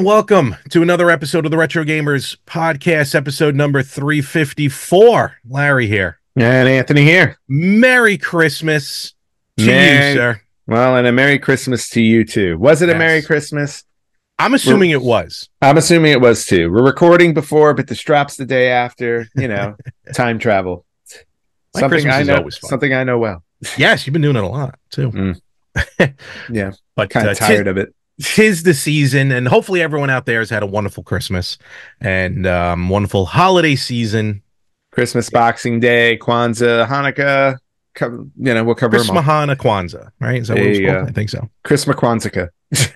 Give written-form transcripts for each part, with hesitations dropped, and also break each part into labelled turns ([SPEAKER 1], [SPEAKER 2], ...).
[SPEAKER 1] and welcome to another episode of the Retro Gamers Podcast, episode number 354. Larry here.
[SPEAKER 2] And Anthony here.
[SPEAKER 1] Merry Christmas to you, sir.
[SPEAKER 2] Well, and a Merry Christmas to you, too. Was it a Merry Christmas?
[SPEAKER 1] I'm assuming it was.
[SPEAKER 2] I'm assuming it was, too. We're recording before, but the strop's the day after. You know, time travel. Something I know well.
[SPEAKER 1] Yes, you've been doing it a lot, too.
[SPEAKER 2] Yeah,
[SPEAKER 1] but
[SPEAKER 2] kind of tired of it.
[SPEAKER 1] 'Tis the season, and hopefully everyone out there has had a wonderful Christmas and wonderful holiday season.
[SPEAKER 2] Christmas, Boxing Day, Kwanzaa, Hanukkah. We'll cover
[SPEAKER 1] Christmas,
[SPEAKER 2] them all.
[SPEAKER 1] Hanukkah, Kwanzaa, right? Is that what it's called? I think so.
[SPEAKER 2] Christmas, Kwanzaa.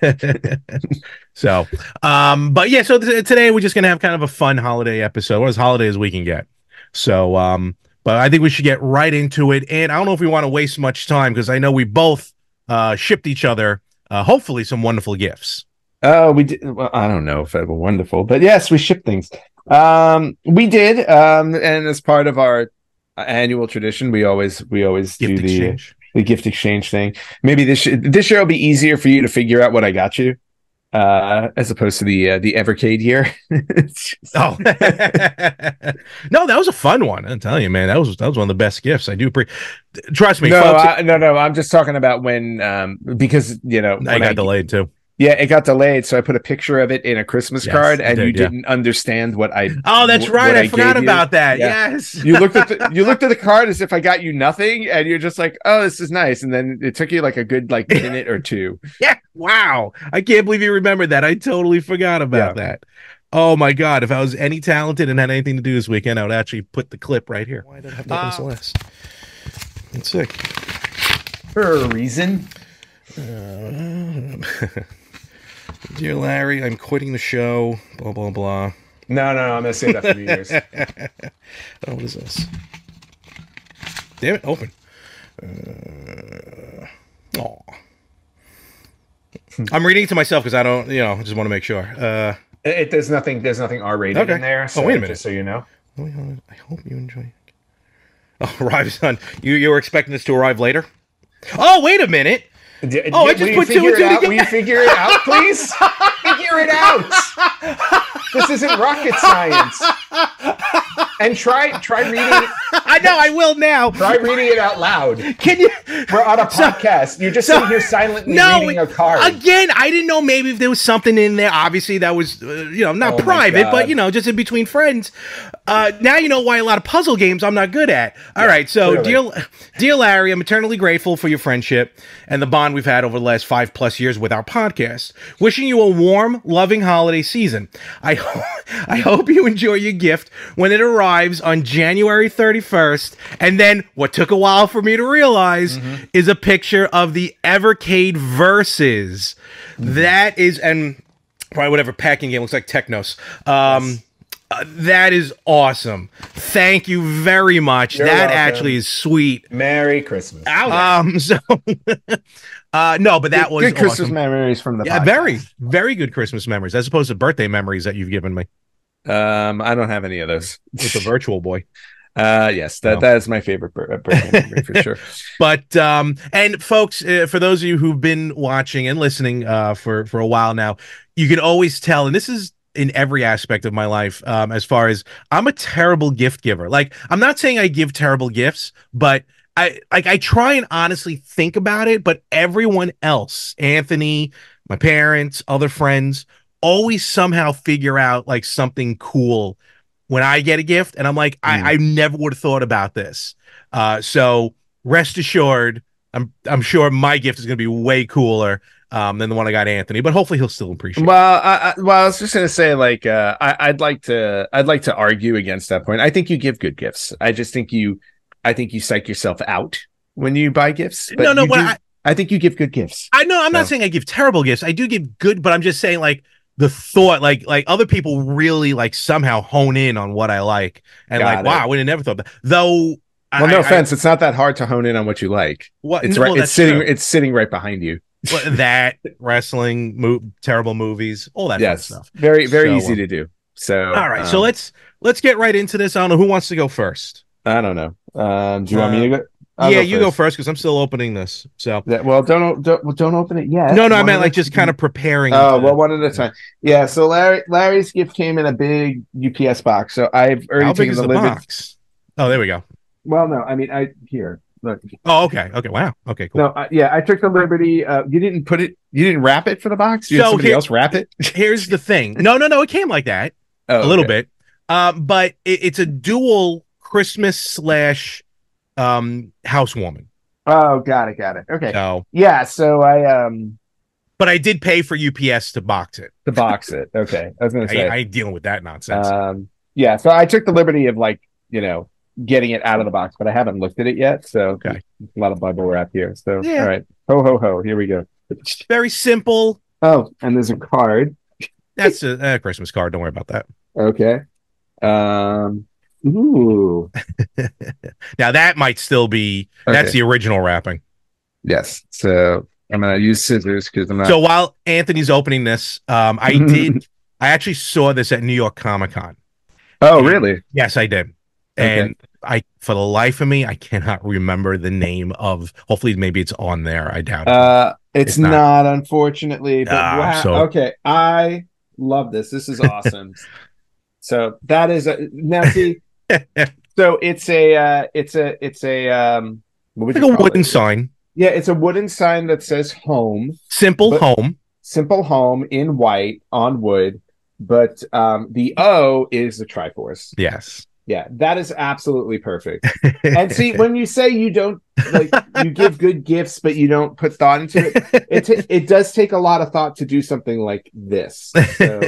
[SPEAKER 1] So, but yeah, so today we're just gonna have kind of a fun holiday episode, or as holiday as we can get. So, but I think we should get right into it. And I don't know if we want to waste much time because I know we both shipped each other hopefully some wonderful gifts.
[SPEAKER 2] Oh, we did. Well, I don't know if they were wonderful, but yes, we shipped things. We did, and as part of our annual tradition, we always do the gift exchange thing. Maybe this year will be easier for you to figure out what I got you, as opposed to the Evercade year.
[SPEAKER 1] Oh, no, that was a fun one. I'm telling you, man, that was one of the best gifts. I do trust me.
[SPEAKER 2] No,
[SPEAKER 1] folks,
[SPEAKER 2] no. I'm just talking about when, because I
[SPEAKER 1] got delayed too.
[SPEAKER 2] Yeah, it got delayed, so I put a picture of it in a Christmas card, and you didn't understand what I.
[SPEAKER 1] Oh, that's right. I forgot about that. Yeah. Yes,
[SPEAKER 2] you looked at the card as if I got you nothing, and you're just like, "Oh, this is nice," and then it took you like a good minute or two.
[SPEAKER 1] Yeah, wow! I can't believe you remembered that. I totally forgot about that. Oh my God! If I was any talented and had anything to do this weekend, I would actually put the clip right here. Why did I have to open this list? It's sick.
[SPEAKER 2] For a reason.
[SPEAKER 1] Dear Larry, I'm quitting the show. Blah blah blah.
[SPEAKER 2] No, I'm gonna say that for years.
[SPEAKER 1] Oh, what is this? Damn it! Open. I'm reading it to myself because I don't, just want to make sure.
[SPEAKER 2] There's nothing R-rated in there. So
[SPEAKER 1] wait a minute.
[SPEAKER 2] Just so you know.
[SPEAKER 1] I hope you enjoy it. Oh, arrives on. You were expecting this to arrive later? Oh, wait a minute.
[SPEAKER 2] I just put two and two together. Will you figure it out, please? Figure it out. This isn't rocket science. And try reading it.
[SPEAKER 1] I know, I will now.
[SPEAKER 2] Try reading it out loud.
[SPEAKER 1] Can you?
[SPEAKER 2] We're on a podcast. You're just sitting here silently reading a card.
[SPEAKER 1] Again, I didn't know maybe if there was something in there. Obviously, that was, not private, but, just in between friends. Now you know why a lot of puzzle games I'm not good at. All right, so dear Larry, I'm eternally grateful for your friendship and the bond we've had over the last 5+ years with our podcast. Wishing you a warm, loving holiday season. I hope you enjoy your gift when it arrives on January 31st. And then what took a while for me to realize is a picture of the Evercade Versus. That is, and probably whatever packing game looks like, Technos. Yes. That is awesome. Thank you very much.
[SPEAKER 2] You're welcome.
[SPEAKER 1] Actually is sweet.
[SPEAKER 2] Merry Christmas.
[SPEAKER 1] So no, but that was
[SPEAKER 2] good Christmas
[SPEAKER 1] awesome.
[SPEAKER 2] Memories from the podcast.
[SPEAKER 1] Very, very good Christmas memories, as opposed to birthday memories that you've given me.
[SPEAKER 2] I don't have any of those.
[SPEAKER 1] With the Virtual Boy.
[SPEAKER 2] Yes, that is my favorite birthday memory for sure.
[SPEAKER 1] But and folks, for those of you who've been watching and listening for a while now, you can always tell, and this is in every aspect of my life, as far as I'm a terrible gift giver. Like, I'm not saying I give terrible gifts, but I try and honestly think about it. But everyone else, Anthony, my parents, other friends, always somehow figure out like something cool when I get a gift, and I'm like, I never would have thought about this. So rest assured, I'm sure my gift is going to be way cooler than the one I got Anthony, but hopefully he'll still appreciate it.
[SPEAKER 2] Well, I was just gonna say, like, I'd like to argue against that point. I think you give good gifts. I think you psych yourself out when you buy gifts. But I think you give good gifts.
[SPEAKER 1] I know. I'm not saying I give terrible gifts. I do give good, but I'm just saying, like, the thought, like other people really like somehow hone in on what I like, and wow, I would have never thought that. Though,
[SPEAKER 2] well, no offense, it's not that hard to hone in on what you like. It's sitting right behind you.
[SPEAKER 1] That wrestling, terrible movies, all that fun stuff.
[SPEAKER 2] Very easy to do. So
[SPEAKER 1] all right, so let's get right into this. I don't know who wants to go first.
[SPEAKER 2] I don't know. Do you want me to go?
[SPEAKER 1] Yeah, you go first because I'm still opening this. So
[SPEAKER 2] well, don't open it yet.
[SPEAKER 1] No, I meant like just kind of preparing.
[SPEAKER 2] Oh, well, one at a time. Yeah. So Larry's gift came in a big UPS box. So I've already taken the
[SPEAKER 1] box. Oh, there we go.
[SPEAKER 2] Well, no, I mean, here. Look.
[SPEAKER 1] Oh, okay. Wow. Okay, cool.
[SPEAKER 2] No, I took the liberty. You didn't wrap it for the box. You had somebody else wrap it.
[SPEAKER 1] Here's the thing. No, it came like that a little bit. But it's a dual Christmas / housewarming.
[SPEAKER 2] Oh, got it. Okay.
[SPEAKER 1] So
[SPEAKER 2] but
[SPEAKER 1] I did pay for UPS to box it.
[SPEAKER 2] Okay. I was gonna say
[SPEAKER 1] I ain't dealing with that nonsense.
[SPEAKER 2] So I took the liberty of getting it out of the box, but I haven't looked at it yet. So a lot of bubble wrap here. So all right. Ho ho ho. Here we go.
[SPEAKER 1] Very simple.
[SPEAKER 2] Oh, and there's a card.
[SPEAKER 1] That's a Christmas card. Don't worry about that.
[SPEAKER 2] Okay. Ooh.
[SPEAKER 1] Now that might still be that's the original wrapping.
[SPEAKER 2] Yes. So I'm gonna use scissors because I'm not.
[SPEAKER 1] So while Anthony's opening this, I actually saw this at New York Comic Con.
[SPEAKER 2] Oh, really?
[SPEAKER 1] Yes, I did. And for the life of me, I cannot remember the name of. Hopefully, maybe it's on there. I doubt it.
[SPEAKER 2] It's not, unfortunately. But wow.
[SPEAKER 1] Okay,
[SPEAKER 2] I love this. This is awesome. So that is now see. So it's a what would you call
[SPEAKER 1] wooden sign.
[SPEAKER 2] Yeah, it's a wooden sign that says home.
[SPEAKER 1] Simple
[SPEAKER 2] home in white on wood, but the O is the Triforce.
[SPEAKER 1] Yes.
[SPEAKER 2] Yeah, that is absolutely perfect. And see, when you say you don't you give good gifts, but you don't put thought into it, it does take a lot of thought to do something like this. So,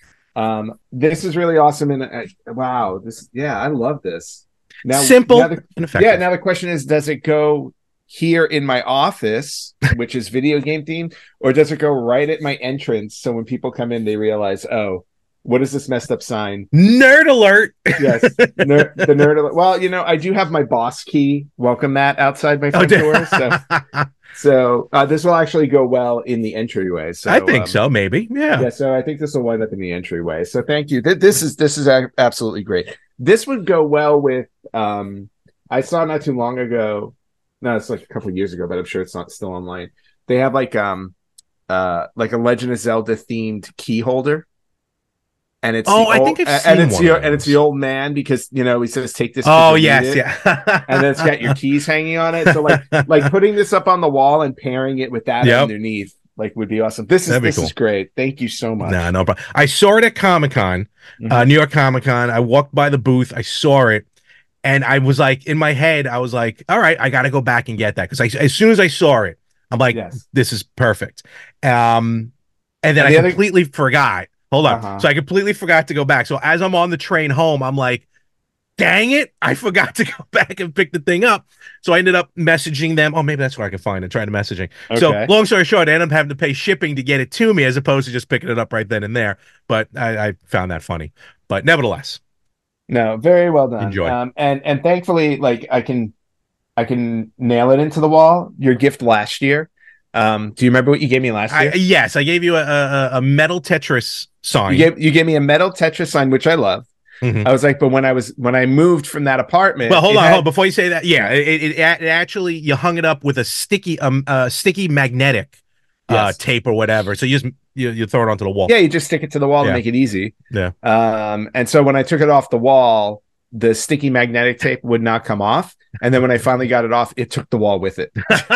[SPEAKER 2] this is really awesome, and wow, I love this. Now,
[SPEAKER 1] simple and effective.
[SPEAKER 2] Now the question is, does it go here in my office, which is video game themed, or does it go right at my entrance so when people come in, they realize, oh, what is this messed up sign?
[SPEAKER 1] Nerd alert.
[SPEAKER 2] Yes, the nerd alert. Well, I do have my boss key welcome mat outside my front door, so this will actually go well in the entryway. So
[SPEAKER 1] I think so, maybe. Yeah.
[SPEAKER 2] So I think this will wind up in the entryway. So thank you. This is absolutely great. This would go well with. I saw not too long ago. No, it's like a couple of years ago, but I'm sure it's not still online. They have like a Legend of Zelda themed key holder. And it's
[SPEAKER 1] I think I've seen
[SPEAKER 2] and it's the old man because he says take this.
[SPEAKER 1] Oh yes,
[SPEAKER 2] and then it's got your keys hanging on it. So like putting this up on the wall and pairing it with that underneath would be awesome. This is great. Thank you so much.
[SPEAKER 1] No problem. I saw it at Comic-Con, New York Comic-Con. I walked by the booth. I saw it, and I was like, in my head, I was like, all right, I got to go back and get that because as soon as I saw it, I'm like, this is perfect. And then I completely forgot. Hold on. So I completely forgot to go back. So as I'm on the train home, I'm like, dang it, I forgot to go back and pick the thing up. So I ended up messaging them. Oh, maybe that's where I can find it. Trying to messaging. Okay. So long story short, I ended up having to pay shipping to get it to me as opposed to just picking it up right then and there. But I found that funny. But nevertheless.
[SPEAKER 2] No, very well done.
[SPEAKER 1] Enjoy.
[SPEAKER 2] And thankfully, I can nail it into the wall. Your gift last year. Do you remember what you gave me last year?
[SPEAKER 1] Yes, I gave you a metal Tetris sign.
[SPEAKER 2] You gave me a metal Tetris sign, which I love. I was like, but when I moved from that apartment.
[SPEAKER 1] Well, hold on, before you say that, it actually you hung it up with a sticky magnetic tape or whatever. So you throw it onto the wall.
[SPEAKER 2] Yeah, you just stick it to the wall to make it easy.
[SPEAKER 1] Yeah.
[SPEAKER 2] And so when I took it off the wall, the sticky magnetic tape would not come off, and then when I finally got it off, it took the wall with it.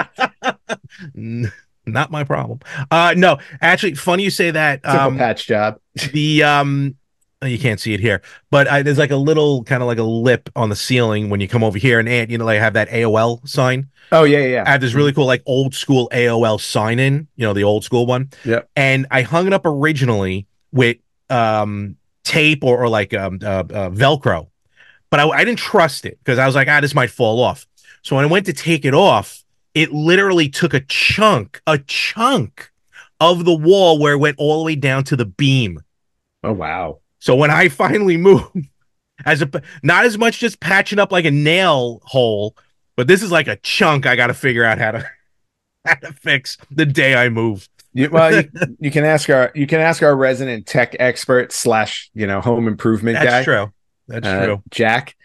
[SPEAKER 1] Not my problem. No, actually, funny you say that.
[SPEAKER 2] Simple patch job.
[SPEAKER 1] You can't see it here, but there's like a little kind of like a lip on the ceiling when you come over here, and I have that AOL sign.
[SPEAKER 2] Oh yeah.
[SPEAKER 1] I have this really cool like old school AOL sign in, the old school one.
[SPEAKER 2] Yeah.
[SPEAKER 1] And I hung it up originally with tape or like Velcro, but I didn't trust it because I was like, this might fall off. So when I went to take it off, it literally took a chunk of the wall where it went all the way down to the beam.
[SPEAKER 2] Oh, wow.
[SPEAKER 1] So when I finally moved, not as much just patching up like a nail hole, but this is like a chunk I got to figure out how to fix the day I move.
[SPEAKER 2] You can ask our resident tech expert / home improvement guy.
[SPEAKER 1] That's true.
[SPEAKER 2] Jack.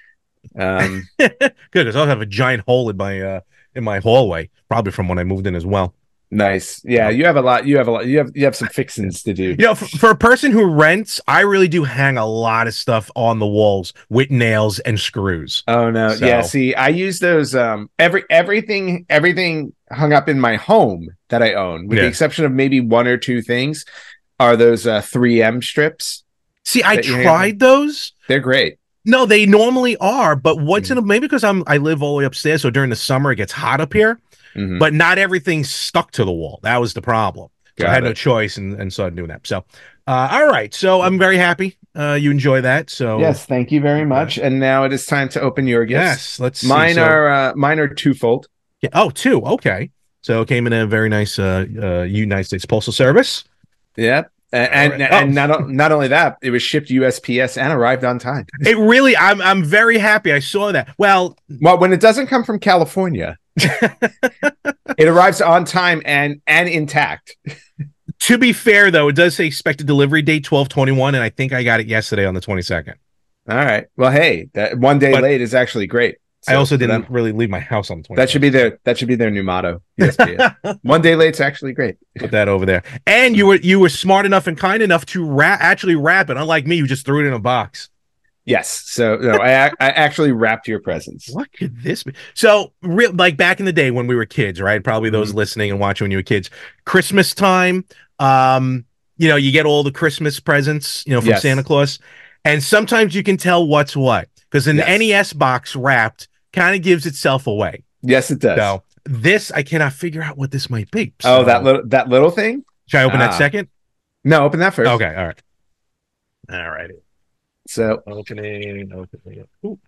[SPEAKER 1] Good, because I'll have a giant hole in my hallway, probably from when I moved in as well.
[SPEAKER 2] Nice. Yeah, you have a lot. You have some fixings to do.
[SPEAKER 1] For a person who rents, I really do hang a lot of stuff on the walls with nails and screws.
[SPEAKER 2] Oh no. So. Yeah, see, I use those everything hung up in my home that I own, with the exception of maybe one or two things, are those 3M strips.
[SPEAKER 1] See, I tried those.
[SPEAKER 2] They're great.
[SPEAKER 1] No, they normally are, but once in a maybe because I live all the way upstairs, so during the summer it gets hot up here. Mm-hmm. But not everything's stuck to the wall. That was the problem. So I had no choice and started doing that. So, all right. So I'm very happy you enjoy that. So
[SPEAKER 2] yes, thank you very much. And now it is time to open your gifts.
[SPEAKER 1] Yes, let's see.
[SPEAKER 2] Mine are twofold.
[SPEAKER 1] Yeah. Oh, two. Okay. So it came in a very nice United States Postal Service.
[SPEAKER 2] Yep. And not only that, it was shipped USPS and arrived on time.
[SPEAKER 1] It really, I'm very happy. I saw that. Well,
[SPEAKER 2] when it doesn't come from California, it arrives on time and intact.
[SPEAKER 1] To be fair, though, it does say expected delivery date 12/21, and I think I got it yesterday on the 22nd.
[SPEAKER 2] All right. Well, hey, that one day late is actually great.
[SPEAKER 1] So I also didn't really leave my house on the 22nd.
[SPEAKER 2] That should be their new motto. One day late's actually great.
[SPEAKER 1] Put that over there. And you were smart enough and kind enough to actually wrap it, unlike me, who just threw it in a box.
[SPEAKER 2] Yes. So no, I actually wrapped your presents.
[SPEAKER 1] What could this be? So like back in the day when we were kids, right? Probably those listening and watching when you were kids. Christmas time, you get all the Christmas presents, from Santa Claus. And sometimes you can tell what's what. Because an NES box wrapped kind of gives itself away.
[SPEAKER 2] Yes, it does.
[SPEAKER 1] So this, I cannot figure out what this might be. So,
[SPEAKER 2] that little thing?
[SPEAKER 1] Should I open that second?
[SPEAKER 2] No, open that first.
[SPEAKER 1] Okay, all right. All righty.
[SPEAKER 2] So
[SPEAKER 1] opening. Ooh.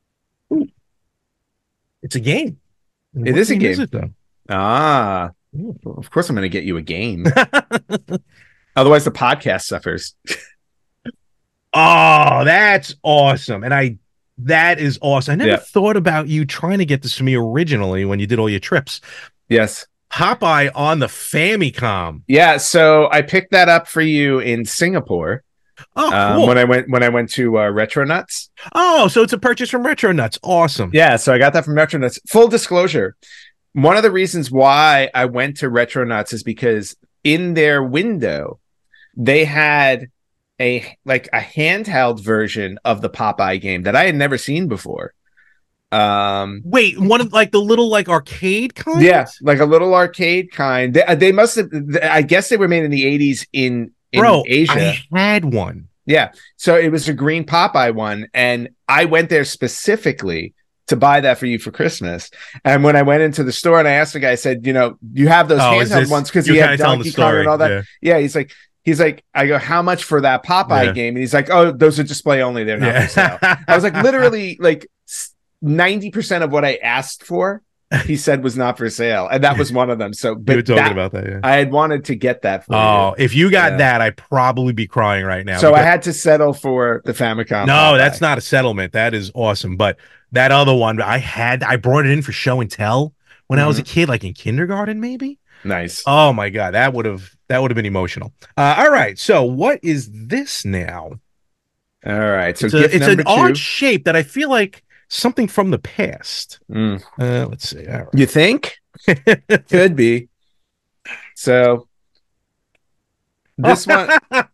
[SPEAKER 1] It's a game.
[SPEAKER 2] It is a game.
[SPEAKER 1] Is it, though?
[SPEAKER 2] Well, of course I'm going to get you a game. Otherwise, the podcast suffers.
[SPEAKER 1] Oh, that's awesome. And that is awesome. I never thought about you trying to get this for me originally when you did all your trips.
[SPEAKER 2] Yes.
[SPEAKER 1] Popeye on the Famicom.
[SPEAKER 2] Yeah, so I picked that up for you in Singapore.
[SPEAKER 1] Oh, cool.
[SPEAKER 2] When I went to Retronuts.
[SPEAKER 1] Oh, so it's a purchase from Retronuts. Awesome.
[SPEAKER 2] Yeah, so I got that from Retronuts. Full disclosure, one of the reasons why I went to Retronuts is because in their window they had a handheld version of the Popeye game that I had never seen before.
[SPEAKER 1] Wait, one of the little arcade kind?
[SPEAKER 2] Yeah, like a little arcade kind. They must have. I guess they were made in the 80s in Asia.
[SPEAKER 1] I had one.
[SPEAKER 2] Yeah, so it was a green Popeye one, and I went there specifically to buy that for you for Christmas. And when I went into the store and I asked the guy, I said, you have those handheld ones because he had Donkey Kong and all that. Yeah, he's like, I go, how much for that Popeye game? And he's like, oh, those are display only. They're not for sale. I was like, literally, 90% of what I asked for, he said was not for sale. And that was one of them. So, but
[SPEAKER 1] you were talking about that. Yeah.
[SPEAKER 2] I had wanted to get that for you.
[SPEAKER 1] Oh, if you got that, I'd probably be crying right now.
[SPEAKER 2] So I had to settle for the Famicom.
[SPEAKER 1] No, Popeye. That's not a settlement. That is awesome. But that other one, I brought it in for show and tell when I was a kid, like in kindergarten, maybe.
[SPEAKER 2] Nice.
[SPEAKER 1] Oh my God, that would have been emotional. All right, so what is this now?
[SPEAKER 2] All right, so
[SPEAKER 1] it's an odd shape that I feel like something from the past. Let's see. All right.
[SPEAKER 2] You think? Could be. So this one,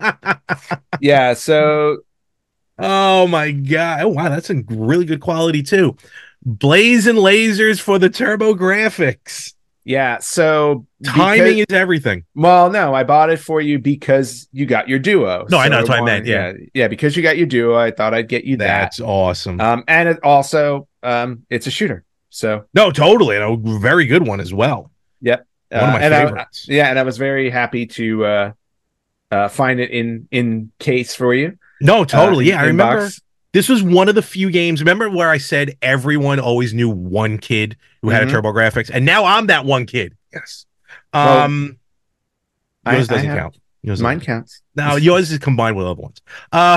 [SPEAKER 2] yeah. So,
[SPEAKER 1] oh my God! Oh wow, that's a really good quality too. Blazing lasers for the TurboGrafx.
[SPEAKER 2] Yeah, so
[SPEAKER 1] timing is everything.
[SPEAKER 2] Well, no, I bought it for you because you got your Duo.
[SPEAKER 1] No, I know that's what I meant.
[SPEAKER 2] Yeah, because you got your Duo, I thought I'd get you that.
[SPEAKER 1] That's awesome.
[SPEAKER 2] And it also, it's a shooter. So
[SPEAKER 1] no, totally, and a very good one as well.
[SPEAKER 2] Yep,
[SPEAKER 1] one of my favorites.
[SPEAKER 2] And I was very happy to find it in case for you.
[SPEAKER 1] No, totally. I remember. Box. This was one of the few games. Remember where I said everyone always knew one kid who had a TurboGrafx, and now I'm that one kid. Yes. Yours doesn't count.
[SPEAKER 2] Mine counts.
[SPEAKER 1] Now yours is combined with other ones.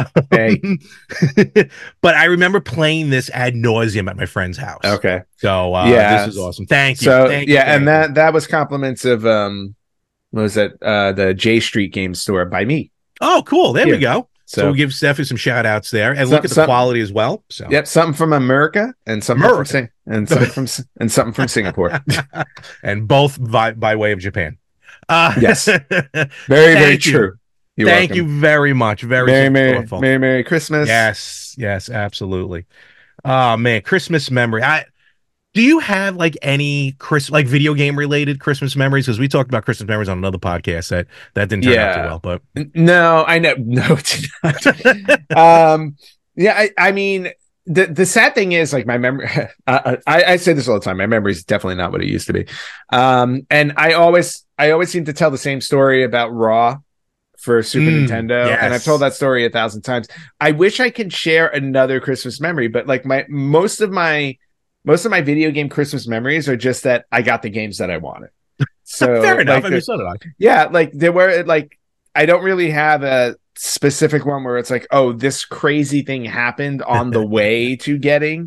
[SPEAKER 1] But I remember playing this ad nauseum at my friend's house.
[SPEAKER 2] Okay.
[SPEAKER 1] So this is awesome. Thank you.
[SPEAKER 2] So
[SPEAKER 1] thank you.
[SPEAKER 2] And that was compliments of what was that? The J Street Game Store by me.
[SPEAKER 1] Oh, cool. There we go. So we'll give Steffi some shout outs there, and look at the quality as well. So
[SPEAKER 2] yep, something from America and something something from Singapore,
[SPEAKER 1] and both by way of Japan.
[SPEAKER 2] Yes, very true.
[SPEAKER 1] Thank you very much.
[SPEAKER 2] Merry Christmas.
[SPEAKER 1] Yes, absolutely. Oh man, Christmas memory. Do you have like any like video game related Christmas memories? Because we talked about Christmas memories on another podcast that didn't turn out too well. But
[SPEAKER 2] no, I know, no, it did not. Yeah, I mean, the sad thing is, like, my memory. I say this all the time. My memory is definitely not what it used to be. And I always seem to tell the same story about Raw for Super Nintendo, and I've told that story 1,000 times. I wish I could share another Christmas memory, but like most of my video game Christmas memories are just that I got the games that I wanted. So
[SPEAKER 1] fair enough. I mean, so did I.
[SPEAKER 2] Yeah, like there were like, I don't really have a specific one where it's like, oh, this crazy thing happened on the way to getting.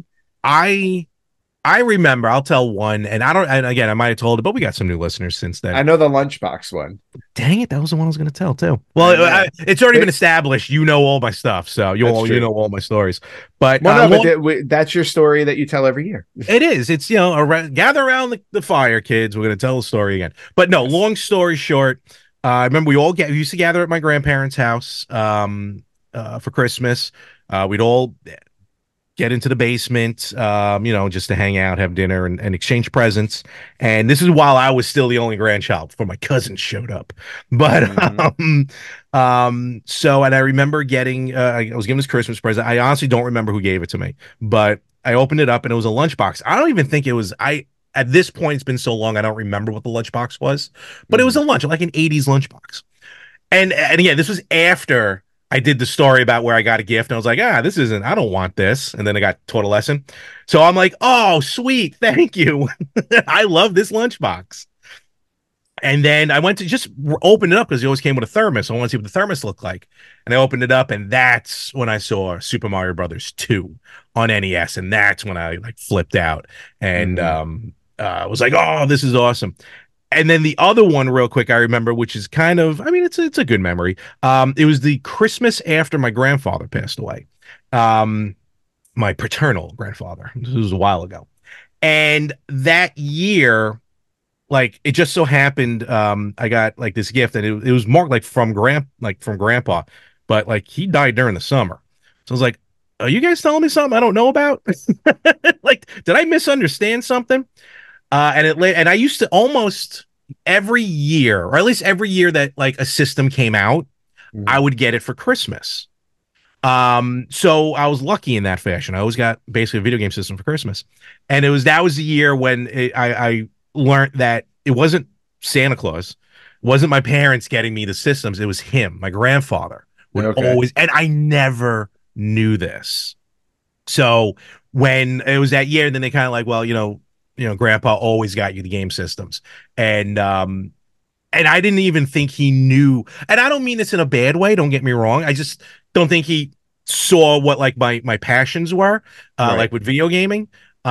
[SPEAKER 1] I remember, I'll tell one, and again, I might have told it, but we got some new listeners since then.
[SPEAKER 2] I know the lunchbox one.
[SPEAKER 1] Dang it, that was the one I was going to tell too. Well, it's already been established. You know all my stuff, so you know all my stories. But
[SPEAKER 2] that's your story that you tell every year.
[SPEAKER 1] It is. It's, gather around the fire, kids. We're going to tell the story again. But no, long story short, I remember we used to gather at my grandparents' house for Christmas. We'd all get into the basement, just to hang out, have dinner, and exchange presents. And this is while I was still the only grandchild before my cousins showed up. But and I remember getting I was given this Christmas present. I honestly don't remember who gave it to me, but I opened it up and it was a lunchbox. I don't even think it was at this point, it's been so long, I don't remember what the lunchbox was, but it was a like an 80s lunchbox. And again, this was after I did the story about where I got a gift, and I was like, I don't want this. And then I got taught a lesson. So I'm like, oh, sweet. Thank you. I love this lunchbox. And then I went to just open it up because it always came with a thermos. I want to see what the thermos looked like. And I opened it up, and that's when I saw Super Mario Brothers 2 on NES. And that's when I like flipped out and was like, oh, this is awesome. And then the other one, real quick, I remember, which is kind of, I mean, it's a good memory. It was the Christmas after my grandfather passed away. My paternal grandfather. This was a while ago. And that year, like, it just so happened, I got like this gift, and it was marked like from grandpa, but like he died during the summer. So I was like, are you guys telling me something I don't know about? Like, did I misunderstand something? And I used to almost every year, or at least every year that like a system came out, I would get it for Christmas. So I was lucky in that fashion. I always got basically a video game system for Christmas. And that was the year when I learned that it wasn't Santa Claus, it wasn't my parents getting me the systems. It was him, my grandfather would always, and I never knew this. So when it was that year, then they kind of like, well, grandpa always got you the game systems. And I didn't even think he knew. And I don't mean this in a bad way. Don't get me wrong. I just don't think he saw what like my passions were, like with video gaming.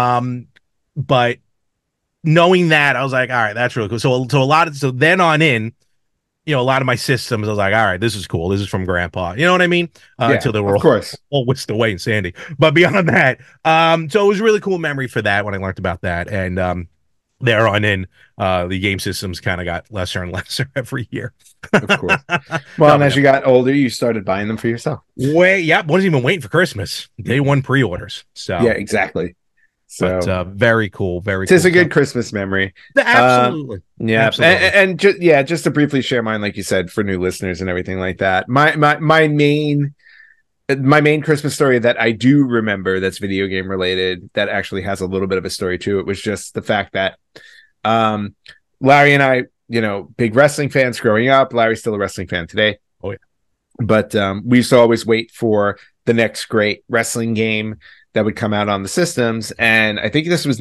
[SPEAKER 1] But knowing that, I was like, all right, that's really cool. So then on in, a lot of my systems, I was like, all right, this is cool. This is from grandpa. You know what I mean? Until they were all whisked away in Sandy. But beyond that, so it was a really cool memory for that when I learned about that. And there on in, the game systems kind of got lesser and lesser every year.
[SPEAKER 2] Of course. Well, and as you got older, you started buying them for yourself.
[SPEAKER 1] Wasn't even waiting for Christmas. Day one pre-orders. So
[SPEAKER 2] yeah, exactly. So
[SPEAKER 1] but, very cool. Very.
[SPEAKER 2] It is a good Christmas memory.
[SPEAKER 1] Absolutely.
[SPEAKER 2] Yeah, absolutely. And just to briefly share mine, like you said, for new listeners and everything like that. My main Christmas story that I do remember that's video game related, that actually has a little bit of a story to it, was just the fact that Larry and I, big wrestling fans growing up. Larry's still a wrestling fan today.
[SPEAKER 1] Oh yeah.
[SPEAKER 2] But we used to always wait for the next great wrestling game that would come out on the systems. And I think this was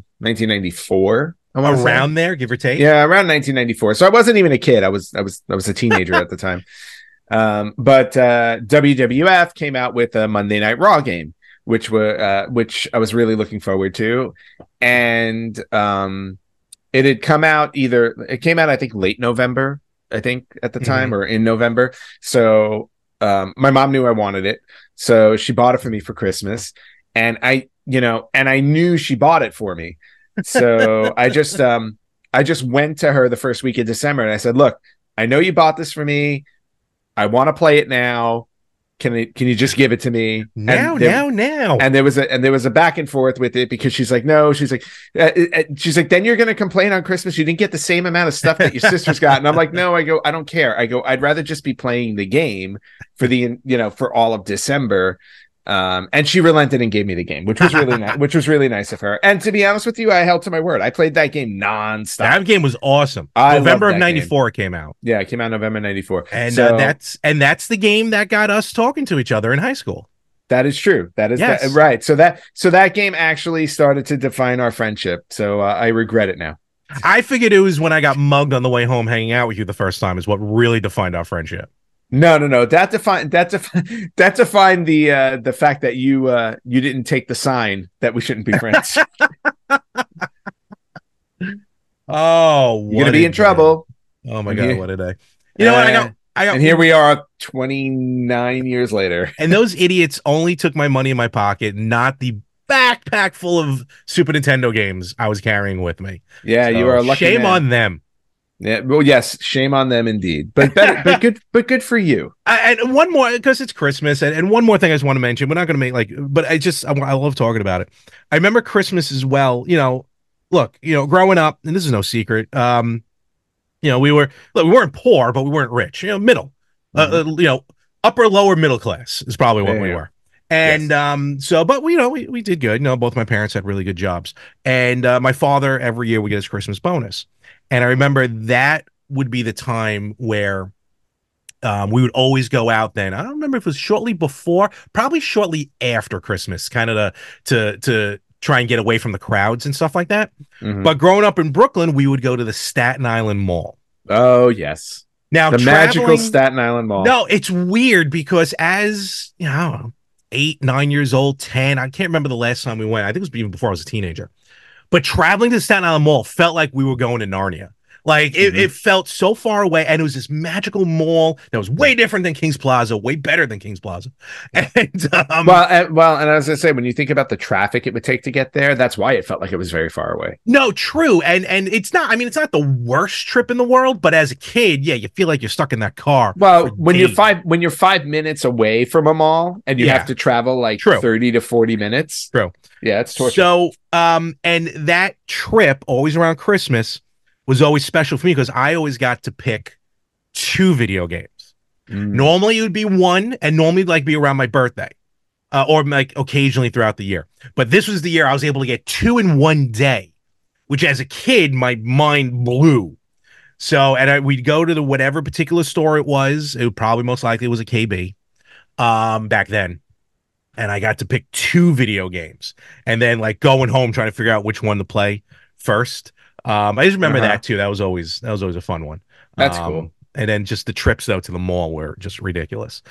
[SPEAKER 2] 1994.
[SPEAKER 1] Around there, give or take.
[SPEAKER 2] Yeah, around 1994. So I wasn't even a kid. I was a teenager at the time. But WWF came out with a Monday Night Raw game, which I was really looking forward to. And it had come out I think late November, I think at the time, or in November. So my mom knew I wanted it, so she bought it for me for Christmas, and I knew she bought it for me, so I just went to her the first week of December and I said, look, I know you bought this for me. I want to play it now. Can you just give it to me
[SPEAKER 1] now?
[SPEAKER 2] And there was a back and forth with it, because she's like, no, she's like, then you're going to complain on Christmas you didn't get the same amount of stuff that your sister's got. And I'm like, no, I don't care. I'd rather just be playing the game for all of December. And she relented and gave me the game, which was really nice, nice of her. And to be honest with you, I held to my word. I played that game nonstop.
[SPEAKER 1] That game was awesome. November of '94 it came out.
[SPEAKER 2] Yeah, it came out November '94.
[SPEAKER 1] And that's the game that got us talking to each other in high school.
[SPEAKER 2] That is true. That is right. So that game actually started to define our friendship. So I regret it now.
[SPEAKER 1] I figured it was when I got mugged on the way home hanging out with you the first time is what really defined our friendship.
[SPEAKER 2] No. That defined the fact that you didn't take the sign that we shouldn't be friends.
[SPEAKER 1] Oh,
[SPEAKER 2] you're gonna be in trouble.
[SPEAKER 1] Oh my God, what a day! You know what? I got,
[SPEAKER 2] and here we are, 29 years later.
[SPEAKER 1] And those idiots only took my money in my pocket, not the backpack full of Super Nintendo games I was carrying with me.
[SPEAKER 2] Yeah, so, you are a lucky
[SPEAKER 1] shame
[SPEAKER 2] man.
[SPEAKER 1] on them.
[SPEAKER 2] Yeah, well, yes, shame on them indeed. But good for you.
[SPEAKER 1] And one more, because it's Christmas, and one more thing I just want to mention. We're not going to make but I love talking about it. I remember Christmas as well. Look, growing up, and this is no secret. We weren't poor, but we weren't rich. Middle, upper lower middle class is probably what we were. And yes. But we did good. Both my parents had really good jobs, and my father every year would get his Christmas bonus. And I remember that would be the time where we would always go out then. I don't remember if it was shortly before, probably shortly after Christmas, kind of to try and get away from the crowds and stuff like that. Mm-hmm. But growing up in Brooklyn, we would go to the Staten Island Mall.
[SPEAKER 2] Oh, yes.
[SPEAKER 1] Now,
[SPEAKER 2] the magical Staten Island Mall.
[SPEAKER 1] No, it's weird because as, I don't know, 8, 9 years old, 10, I can't remember the last time we went. I think it was even before I was a teenager. But traveling to the Staten Island Mall felt like we were going to Narnia. Like it felt so far away, and it was this magical mall that was way different than Kings Plaza, way better than Kings Plaza. And
[SPEAKER 2] and as I say, when you think about the traffic it would take to get there, that's why it felt like it was very far away.
[SPEAKER 1] No, true, and it's not. I mean, it's not the worst trip in the world, but as a kid, yeah, you feel like you're stuck in that car.
[SPEAKER 2] Well, when you're 5 minutes away from a mall and you have to travel like 30 to 40 minutes.
[SPEAKER 1] True.
[SPEAKER 2] Yeah, it's torture.
[SPEAKER 1] So, and that trip always around Christmas was always special for me because I always got to pick 2 video games. Normally it would be 1, and normally like be around my birthday, or like occasionally throughout the year. But this was the year I was able to get 2 in one day, which as a kid my mind blew. So, and we'd go to whatever particular store it was. It would probably most likely was a KB back then. And I got to pick 2 video games, and then like going home trying to figure out which one to play first. I just remember that too. That was always a fun one.
[SPEAKER 2] That's cool.
[SPEAKER 1] And then just the trips though to the mall were just ridiculous.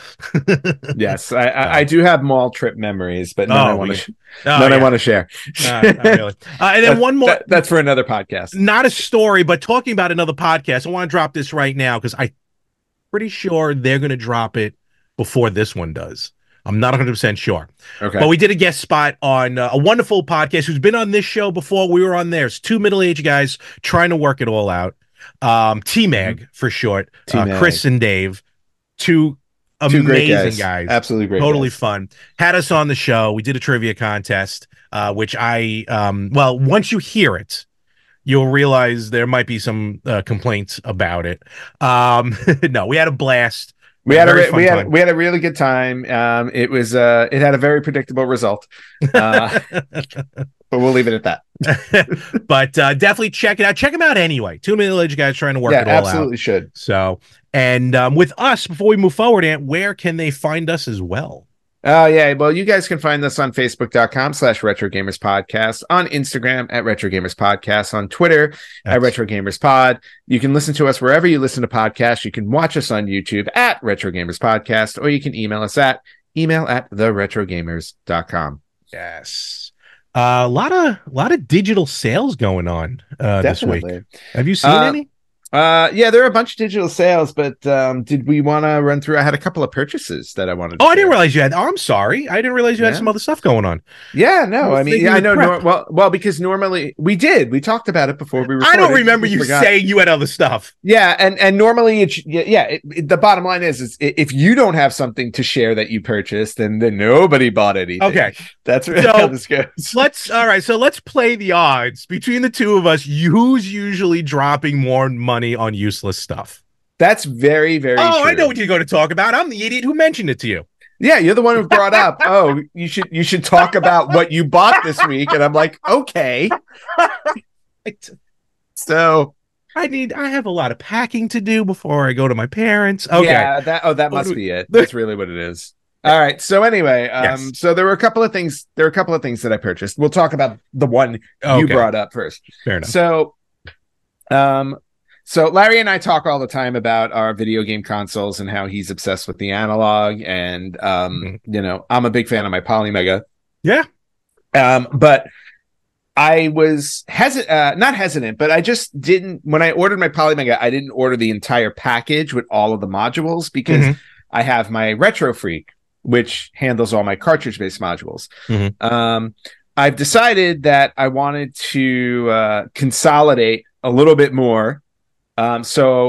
[SPEAKER 2] Yes, I do have mall trip memories, but none I want to share.
[SPEAKER 1] Not really. And then one more.
[SPEAKER 2] That's for another podcast.
[SPEAKER 1] Not a story, but talking about another podcast. I want to drop this right now because I'm pretty sure they're going to drop it before this one does. I'm not 100% sure. Okay. But we did a guest spot on a wonderful podcast who's been on this show before. We were on theirs. 2 middle-aged guys trying to work it all out. T-Mag for short. Chris and Dave. Two amazing guys.
[SPEAKER 2] Absolutely great.
[SPEAKER 1] Totally
[SPEAKER 2] guys.
[SPEAKER 1] Fun. Had us on the show. We did a trivia contest, which once you hear it, you'll realize there might be some complaints about it. No, we had a blast.
[SPEAKER 2] We had a really good time. It had a very predictable result, but we'll leave it at that.
[SPEAKER 1] But definitely check it out. Check them out anyway. 2 middle-aged guys trying to work it all out.
[SPEAKER 2] Yeah, absolutely should.
[SPEAKER 1] So, and with us, before we move forward, Ant, where can they find us as well?
[SPEAKER 2] Oh, yeah. Well, you guys can find us on Facebook.com/RetroGamersPodcast, on Instagram at RetroGamersPodcast, on Twitter at RetroGamersPod. You can listen to us wherever you listen to podcasts. You can watch us on YouTube at RetroGamersPodcast, or you can email us at email@theretrogamers.com.
[SPEAKER 1] Yes. A lot of digital sales going on this week. Have you seen any?
[SPEAKER 2] Yeah, there are a bunch of digital sales, but did we want to run through? I had a couple of purchases that I wanted to
[SPEAKER 1] I didn't realize you had. Oh, I'm sorry. I didn't realize you had some other stuff going on.
[SPEAKER 2] Yeah, no, I mean, I know. Well, because normally we talked about it before we recorded.
[SPEAKER 1] I don't remember you saying you had other stuff.
[SPEAKER 2] Yeah, and normally the bottom line is if you don't have something to share that you purchased, then nobody bought anything.
[SPEAKER 1] Okay,
[SPEAKER 2] that's really how this goes.
[SPEAKER 1] Let's play the odds between the two of us. Who's usually dropping more money on useless stuff?
[SPEAKER 2] That's very, very true.
[SPEAKER 1] I know what you're going to talk about. I'm the idiot who mentioned it to you.
[SPEAKER 2] Yeah, you're the one who brought up, you should talk about what you bought this week. And I'm like, okay. So
[SPEAKER 1] I have a lot of packing to do before I go to my parents. Okay.
[SPEAKER 2] Yeah, that must be it. That's really what it is. All right. So anyway,
[SPEAKER 1] yes.
[SPEAKER 2] So there were a couple of things that I purchased. We'll talk about the one you brought up first.
[SPEAKER 1] Fair enough.
[SPEAKER 2] So Larry and I talk all the time about our video game consoles and how he's obsessed with the analog. And, I'm a big fan of my Polymega.
[SPEAKER 1] Yeah.
[SPEAKER 2] But I was not hesitant, but I just didn't, when I ordered my Polymega, I didn't order the entire package with all of the modules because I have my Retro Freak, which handles all my cartridge-based modules. I've decided that I wanted to consolidate a little bit more. And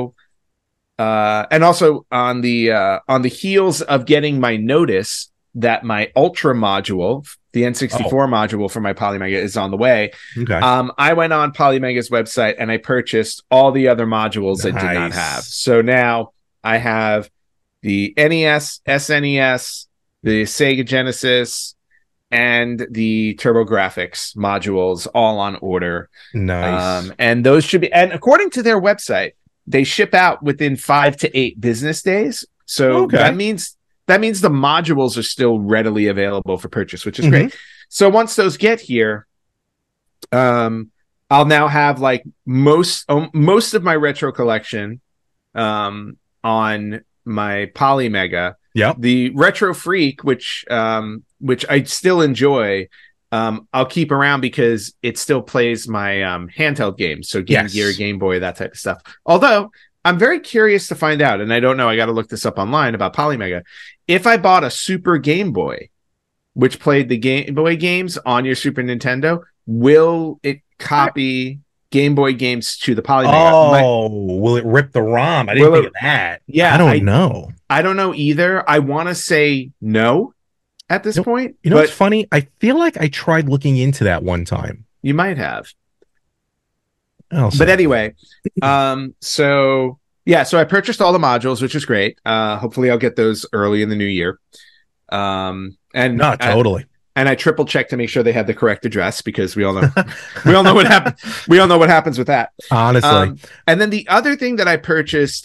[SPEAKER 2] also on the heels of getting my notice that my Ultra module, the N64 module for my Polymega, is on the way.
[SPEAKER 1] Okay.
[SPEAKER 2] I went on Polymega's website and I purchased all the other modules I did not have. So now I have the NES, SNES, the Sega Genesis, and the TurboGrafx modules all on order.
[SPEAKER 1] Nice.
[SPEAKER 2] And those should be, and according to their website, they ship out within 5 to 8 business days. So that means the modules are still readily available for purchase, which is great. So once those get here, I'll now have like most of my retro collection on my Polymega.
[SPEAKER 1] Yeah.
[SPEAKER 2] The Retro Freak, which I still enjoy, I'll keep around because it still plays my handheld games. So Game Gear, Game Boy, that type of stuff. Although I'm very curious to find out, and I don't know, I got to look this up online about Polymega. If I bought a Super Game Boy, which played the Game Boy games on your Super Nintendo, will it copy Game Boy games to the Polymega?
[SPEAKER 1] Will it rip the ROM? I didn't think of that.
[SPEAKER 2] Yeah,
[SPEAKER 1] I don't know.
[SPEAKER 2] I don't know either. I want to say no at this point.
[SPEAKER 1] You know what's funny? I feel like I tried looking into that one time.
[SPEAKER 2] You might have. But anyway, so I purchased all the modules, which is great. Hopefully I'll get those early in the new year.
[SPEAKER 1] Totally.
[SPEAKER 2] And I triple checked to make sure they had the correct address because we all know what happened. We all know what happens with that.
[SPEAKER 1] Honestly.
[SPEAKER 2] And then the other thing that I purchased,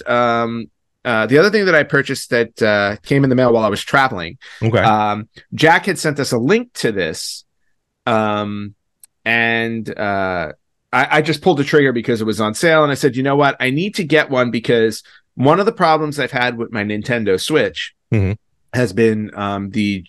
[SPEAKER 2] that came in the mail while I was traveling.
[SPEAKER 1] Okay.
[SPEAKER 2] Jack had sent us a link to this. I just pulled the trigger because it was on sale, and I said, you know what? I need to get one because one of the problems I've had with my Nintendo Switch has been the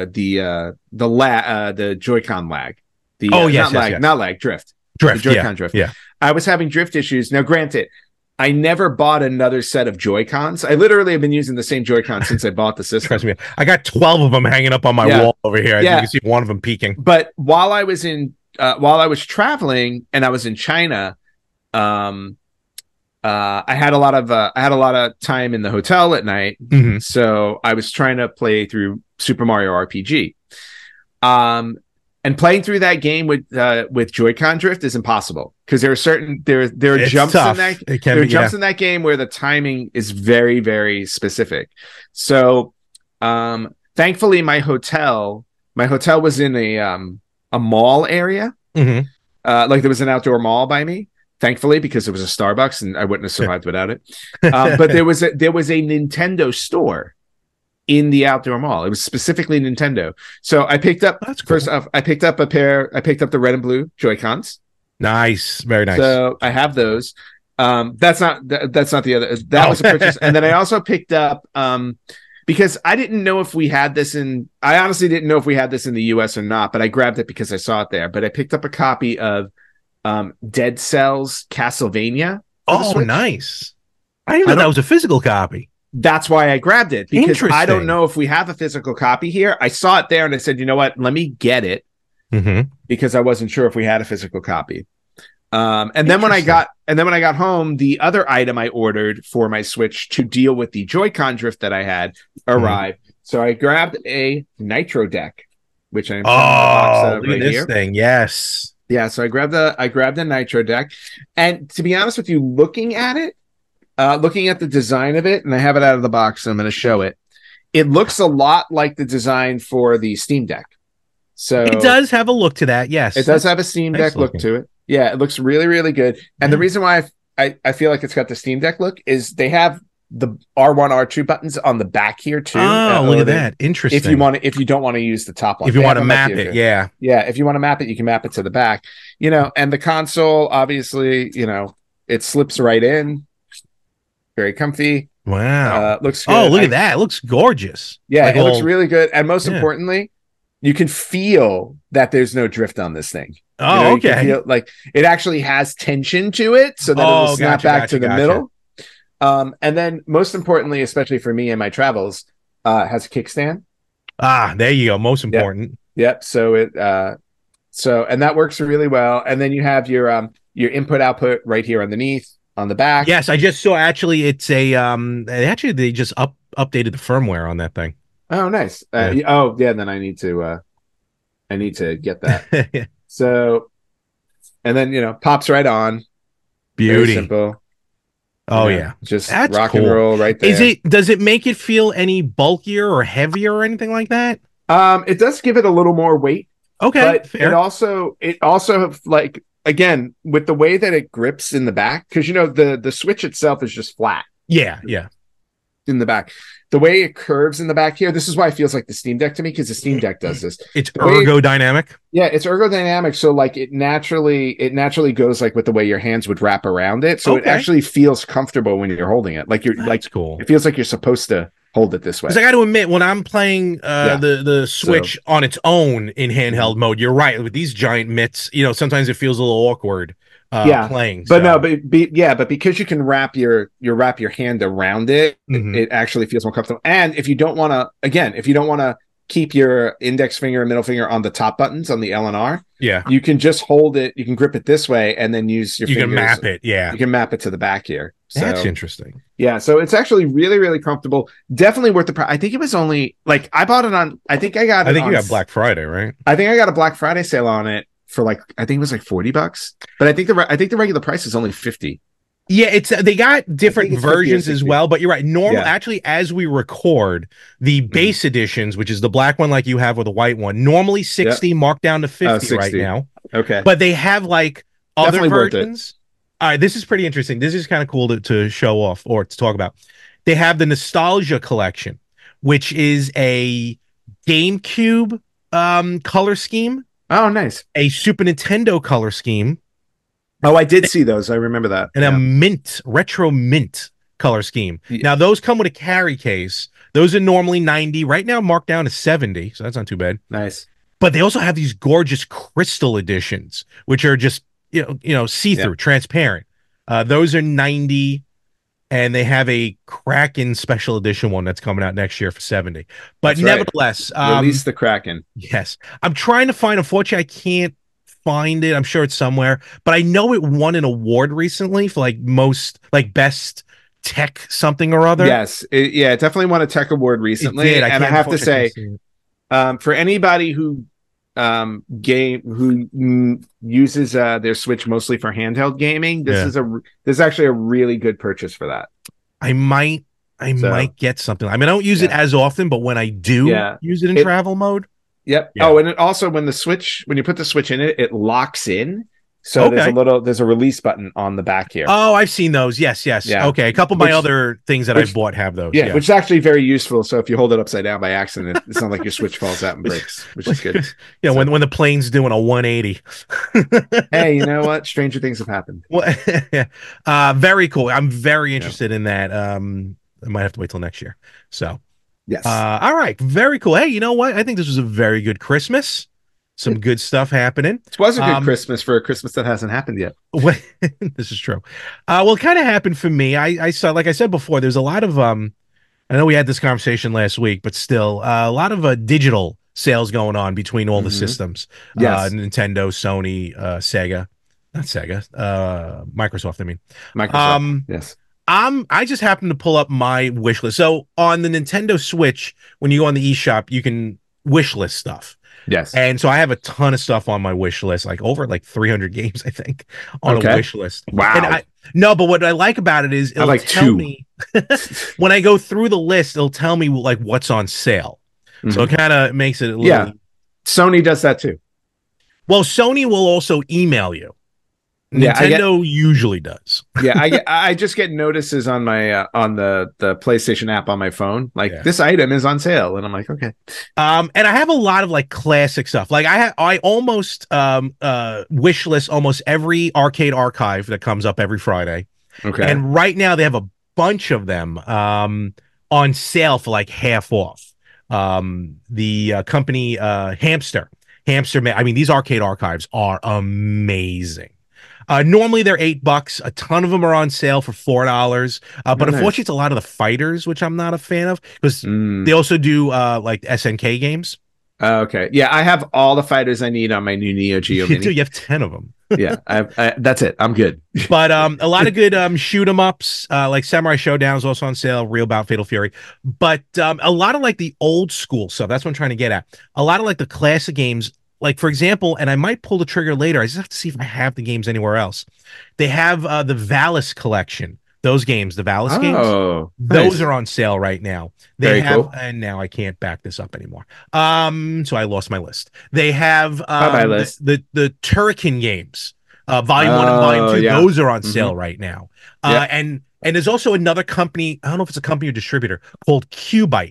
[SPEAKER 2] Joy-Con lag. Not lag, drift.
[SPEAKER 1] Drift,
[SPEAKER 2] the Joy-Con drift.
[SPEAKER 1] Yeah.
[SPEAKER 2] I was having drift issues. Now, granted, I never bought another set of Joy-Cons. I literally have been using the same Joy-Con since I bought the system.
[SPEAKER 1] Trust me, I got 12 of them hanging up on my wall over here. You can see one of them peeking.
[SPEAKER 2] But while I was traveling and I was in China, I had a lot of time in the hotel at night. So I was trying to play through Super Mario RPG. And playing through that game with Joy-Con drift is impossible because there are jumps in that in that game where the timing is very, very specific. So thankfully my hotel was in a mall area. Like there was an outdoor mall by me, thankfully, because it was a Starbucks and I wouldn't have survived without it. But there was a Nintendo store in the outdoor mall. It was specifically Nintendo. So I picked up first off, I picked up the red and blue Joy-Cons.
[SPEAKER 1] Nice. Very nice.
[SPEAKER 2] So I have those. That's not the other. That was a purchase. And then I also picked up because I didn't know if we had this I honestly didn't know if we had this in the US or not, but I grabbed it because I saw it there. But I picked up a copy of Dead Cells Castlevania for the
[SPEAKER 1] Oh,
[SPEAKER 2] Switch.
[SPEAKER 1] nice. I didn't know that was a physical copy.
[SPEAKER 2] That's why I grabbed it, because I don't know if we have a physical copy here. I saw it there and I said, you know what? Let me get it, because I wasn't sure if we had a physical copy. And then when I got home, the other item I ordered for my Switch to deal with the Joy-Con drift that I had arrived. So I grabbed a Nitro deck, which I'm
[SPEAKER 1] look at this thing. Yes.
[SPEAKER 2] Yeah, so I grabbed the Nitro deck, and to be honest with you, looking at the design of it, and I have it out of the box, so I'm going to show it. It looks a lot like the design for the Steam Deck. So
[SPEAKER 1] it does have a look to that. Yes,
[SPEAKER 2] it does have a Steam Deck look to it. Yeah, it looks really, really good. And the reason why I feel like it's got the Steam Deck look is they have the R1, R2 buttons on the back here too.
[SPEAKER 1] Oh, look at that! Interesting.
[SPEAKER 2] If you don't want to use the top one,
[SPEAKER 1] if you want to map it, yeah.
[SPEAKER 2] If you want to map it, you can map it to the back. And the console, obviously, it slips right in. Very comfy.
[SPEAKER 1] Wow.
[SPEAKER 2] Looks good.
[SPEAKER 1] Oh, look at that. It looks gorgeous.
[SPEAKER 2] Yeah, it looks really good. And most importantly, you can feel that there's no drift on this thing.
[SPEAKER 1] Oh, okay.
[SPEAKER 2] You can feel like it actually has tension to it, so that it'll snap back to the middle. And then most importantly, especially for me and my travels, has a kickstand.
[SPEAKER 1] There you go. Most important.
[SPEAKER 2] Yep. So and that works really well. And then you have your input output right here underneath on the back.
[SPEAKER 1] Yes, I just saw. Actually, it's a they just updated the firmware on that thing.
[SPEAKER 2] Oh, nice. Then I need to get that. So, and then pops right on.
[SPEAKER 1] Beauty.
[SPEAKER 2] Very simple.
[SPEAKER 1] Oh yeah,
[SPEAKER 2] just rock and roll right there.
[SPEAKER 1] Does it make it feel any bulkier or heavier or anything like that?
[SPEAKER 2] It does give it a little more weight.
[SPEAKER 1] Okay,
[SPEAKER 2] but
[SPEAKER 1] fair.
[SPEAKER 2] it also like, again, with the way that it grips in the back, because the Switch itself is just flat.
[SPEAKER 1] Yeah.
[SPEAKER 2] In the back, the way it curves in the back here, this is why it feels like the Steam Deck to me, because the Steam Deck does this.
[SPEAKER 1] It's ergodynamic.
[SPEAKER 2] It's ergodynamic, so like it naturally goes like with the way your hands would wrap around it, so it actually feels comfortable when you're holding it. Like that's
[SPEAKER 1] cool.
[SPEAKER 2] It feels like you're supposed to hold it this way.
[SPEAKER 1] Because I got to admit, when I'm playing the Switch on its own in handheld mode, you're right. With these giant mitts, sometimes it feels a little awkward. Playing,
[SPEAKER 2] but but because you can wrap your hand around it, it actually feels more comfortable. And if you don't want to keep your index finger and middle finger on the top buttons on the L and R, you can just hold it. You can grip it this way and then use your fingers.
[SPEAKER 1] You can map it.
[SPEAKER 2] You can map it to the back here. So,
[SPEAKER 1] that's interesting.
[SPEAKER 2] Yeah, so it's actually really, really comfortable. Definitely worth the price. I think it was only like I bought it on. I think you got
[SPEAKER 1] Black Friday, right?
[SPEAKER 2] I think I got a Black Friday sale on it for like, I think it was like $40, but I think the regular price is only $50.
[SPEAKER 1] Yeah, they got different versions as well, but you're right. Actually, as we record, the base editions, which is the black one like you have with the white one, normally 60, marked down to 50 right now.
[SPEAKER 2] Okay.
[SPEAKER 1] But they have like other versions. All right, this is pretty interesting. This is kind of cool to show off or to talk about. They have the Nostalgia Collection, which is a GameCube color scheme.
[SPEAKER 2] Oh, nice.
[SPEAKER 1] A Super Nintendo color scheme.
[SPEAKER 2] Oh, I did see those. I remember that.
[SPEAKER 1] And a retro mint color scheme. Yeah. Now, those come with a carry case. Those are normally 90. Right now, marked down to 70, so that's not too bad.
[SPEAKER 2] Nice.
[SPEAKER 1] But they also have these gorgeous crystal editions, which are just, see-through, transparent. Those are 90. And they have a Kraken special edition one that's coming out next year for 70. But nevertheless,
[SPEAKER 2] release the Kraken.
[SPEAKER 1] Yes, I'm trying to find. Unfortunately, I can't find it. I'm sure it's somewhere, but I know it won an award recently for best tech something or other.
[SPEAKER 2] Yes, it definitely won a tech award recently.
[SPEAKER 1] It did.
[SPEAKER 2] I have to say, for anybody who uses their Switch mostly for handheld gaming, this is actually a really good purchase for that.
[SPEAKER 1] I might get something. I mean, I don't use it as often, but when I do use it in travel mode.
[SPEAKER 2] Yep. Yeah. Oh, and it also when you put the Switch in it, it locks in. So there's a release button on the back here.
[SPEAKER 1] Oh, I've seen those. Yes. Yeah. Okay. A couple of my other things that I bought have those.
[SPEAKER 2] Yeah, which is actually very useful. So if you hold it upside down by accident, it's not like your Switch falls out and breaks, which is good.
[SPEAKER 1] Yeah, when the plane's doing a 180.
[SPEAKER 2] Hey, you know what? Stranger things have happened.
[SPEAKER 1] Very cool. I'm very interested in that. I might have to wait till next year. So
[SPEAKER 2] yes.
[SPEAKER 1] All right. Very cool. Hey, you know what? I think this was a very good Christmas. some good stuff happening.
[SPEAKER 2] It was a good Christmas for a Christmas that hasn't happened yet.
[SPEAKER 1] This is true. Well, it kind of happened for me. I saw, like I said before, there's a lot of I know we had this conversation last week, but still a lot of digital sales going on between all the systems.
[SPEAKER 2] Yes.
[SPEAKER 1] Nintendo, Sony, Sega, not Sega, Microsoft. I mean,
[SPEAKER 2] Microsoft. Yes.
[SPEAKER 1] I just happened to pull up my wish list. So on the Nintendo Switch, when you go on the eShop, you can wish list stuff.
[SPEAKER 2] Yes.
[SPEAKER 1] And so I have a ton of stuff on my wish list, like over like 300 games, I think, on a wish list.
[SPEAKER 2] Wow.
[SPEAKER 1] No, but what I like about it is it'll tell me when I go through the list, it'll tell me like what's on sale. So it kind of makes it a little.
[SPEAKER 2] Yeah. Sony does that too.
[SPEAKER 1] Well, Sony will also email you. Nintendo usually does.
[SPEAKER 2] I just get notices on my on the PlayStation app on my phone, like this item is on sale, and I'm like, okay.
[SPEAKER 1] And I have a lot of like classic stuff. Like I almost wish list almost every arcade archive that comes up every Friday.
[SPEAKER 2] Okay.
[SPEAKER 1] And right now they have a bunch of them on sale for like half off. The company Hamster. I mean, these arcade archives are amazing. Normally they're $8. A ton of them are on sale for $4. But unfortunately, it's a lot of the fighters, which I'm not a fan of, because they also do like SNK games.
[SPEAKER 2] Okay. Yeah, I have all the fighters I need on my new Neo Geo Mini.
[SPEAKER 1] You have 10 of them.
[SPEAKER 2] Yeah, that's it. I'm good.
[SPEAKER 1] But a lot of good shoot 'em ups, like Samurai Showdown is also on sale, Real Bout Fatal Fury. But a lot of like the old school stuff. That's what I'm trying to get at. A lot of like the classic games. Like, for example, and I might pull the trigger later. I just have to see if I have the games anywhere else. They have the Valis collection. Those games, the Valis games, those are on sale right now. They have, and now I can't back this up anymore. So I lost my list. They have the Turrican games, Volume 1 and Volume 2. Yeah. Those are on sale right now. And there's also another company. I don't know if it's a company or distributor called Qbyte.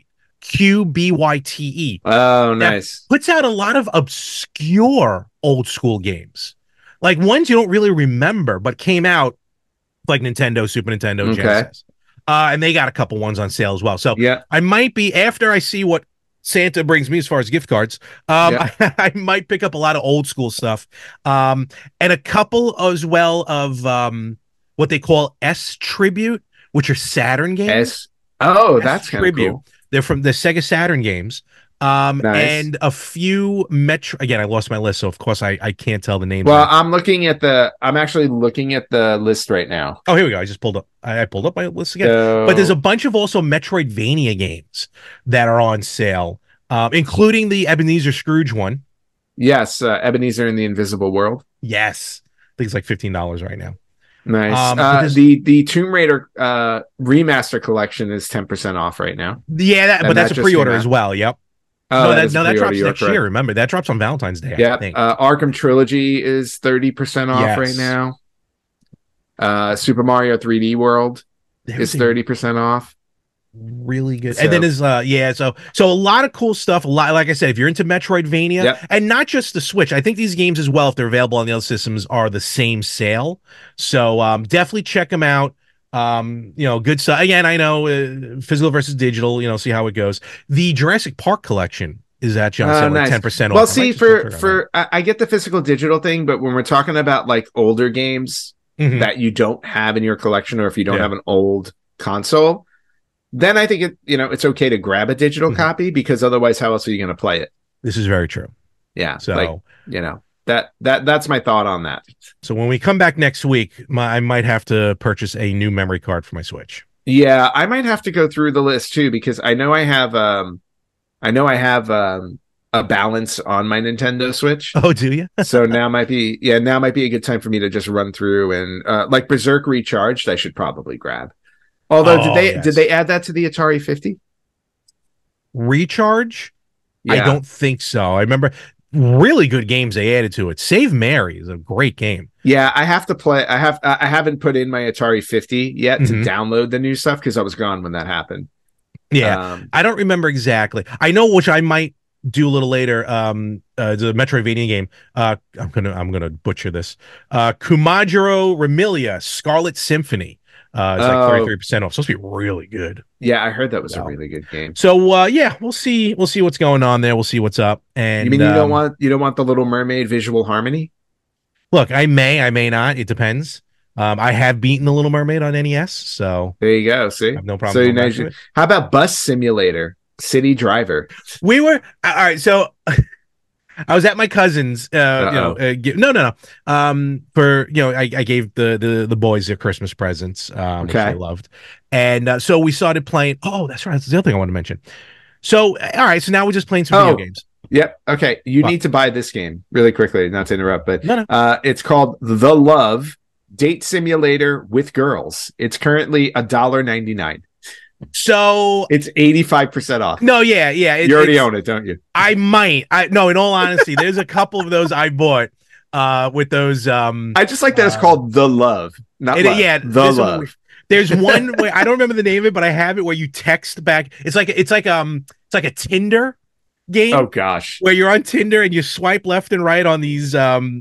[SPEAKER 1] QBYTE.
[SPEAKER 2] Oh, nice.
[SPEAKER 1] That puts out a lot of obscure old school games, like ones you don't really remember, but came out like Nintendo, Super Nintendo, Genesis. And they got a couple ones on sale as well. So I might be, after I see what Santa brings me as far as gift cards, I might pick up a lot of old school stuff, and a couple as well of what they call S Tribute, which are Saturn games.
[SPEAKER 2] That's kind of cool.
[SPEAKER 1] They're from the Sega Saturn games. And a few Metro. Again, I lost my list, so of course I can't tell the names.
[SPEAKER 2] Well, I'm actually looking at the list right now.
[SPEAKER 1] Oh, here we go. I just pulled up. I pulled up my list again. But there's a bunch of also Metroidvania games that are on sale, including the Ebenezer Scrooge one.
[SPEAKER 2] Yes, Ebenezer in the Invisible World.
[SPEAKER 1] Yes, I think it's like $15 right now.
[SPEAKER 2] Nice. The Tomb Raider remaster collection is 10% off right now.
[SPEAKER 1] Yeah, but that's a pre-order as well. Yep. That drops next year. Remember, that drops on Valentine's Day.
[SPEAKER 2] Yeah. Arkham Trilogy is 30% off right now. Super Mario 3D World is 30% off.
[SPEAKER 1] Really good. And then there's so a lot of cool stuff. A lot, like I said, if you're into Metroidvania, and not just the Switch, I think these games as well, if they're available on the other systems, are the same sale. So definitely check them out. Good stuff. Again, I know physical versus digital. See how it goes. The Jurassic Park collection is at John sale like 10% off.
[SPEAKER 2] Well, see, I get the physical digital thing, but when we're talking about like older games that you don't have in your collection, or if you don't have an old console, then I think it's okay to grab a digital copy, because otherwise, how else are you going to play it?
[SPEAKER 1] This is very true.
[SPEAKER 2] Yeah. So that's my thought on that.
[SPEAKER 1] So when we come back next week, I might have to purchase a new memory card for my Switch.
[SPEAKER 2] Yeah, I might have to go through the list too, because I know I have a balance on my Nintendo Switch.
[SPEAKER 1] Oh, do you?
[SPEAKER 2] So now might be a good time for me to just run through and like Berserk Recharged, I should probably grab. Although did they add that to the Atari 50?
[SPEAKER 1] Recharge? Yeah. I don't think so. I remember really good games they added to it. Save Mary is a great game.
[SPEAKER 2] Yeah, I have to play. I haven't put in my Atari 50 yet to download the new stuff, because I was gone when that happened.
[SPEAKER 1] Yeah, I don't remember exactly. I know, which I might do a little later. The Metroidvania game. I'm gonna butcher this. Kumajiro Remilia Scarlet Symphony. It's like 33% off. It's supposed to be really good.
[SPEAKER 2] Yeah, I heard that was a really good game.
[SPEAKER 1] So yeah, we'll see what's going on there. We'll see what's up. And
[SPEAKER 2] you mean you don't want the Little Mermaid visual harmony?
[SPEAKER 1] Look, I may not. It depends. I have beaten the Little Mermaid on NES, so
[SPEAKER 2] there you go. See, I
[SPEAKER 1] have no problem.
[SPEAKER 2] So how about Bus Simulator, City Driver?
[SPEAKER 1] We were all right. So I was at my cousin's. No. For I gave the boys their Christmas presents, which they loved, and so we started playing. Oh, that's right. That's the other thing I want to mention. So all right. So now we're just playing some video games.
[SPEAKER 2] Yep. Okay. You need to buy this game really quickly. Not to interrupt, but it's called The Love Date Simulator with Girls. It's currently $1.99.
[SPEAKER 1] So
[SPEAKER 2] it's 85% off.
[SPEAKER 1] No, yeah.
[SPEAKER 2] You already own it, don't you?
[SPEAKER 1] I might. No, in all honesty, there's a couple of those I bought with those.
[SPEAKER 2] I just like that it's called The Love, not love.
[SPEAKER 1] Yeah,
[SPEAKER 2] The Love.
[SPEAKER 1] There's one where I don't remember the name of it, but I have it where you text back. It's like a Tinder game.
[SPEAKER 2] Oh gosh,
[SPEAKER 1] where you're on Tinder and you swipe left and right on these that's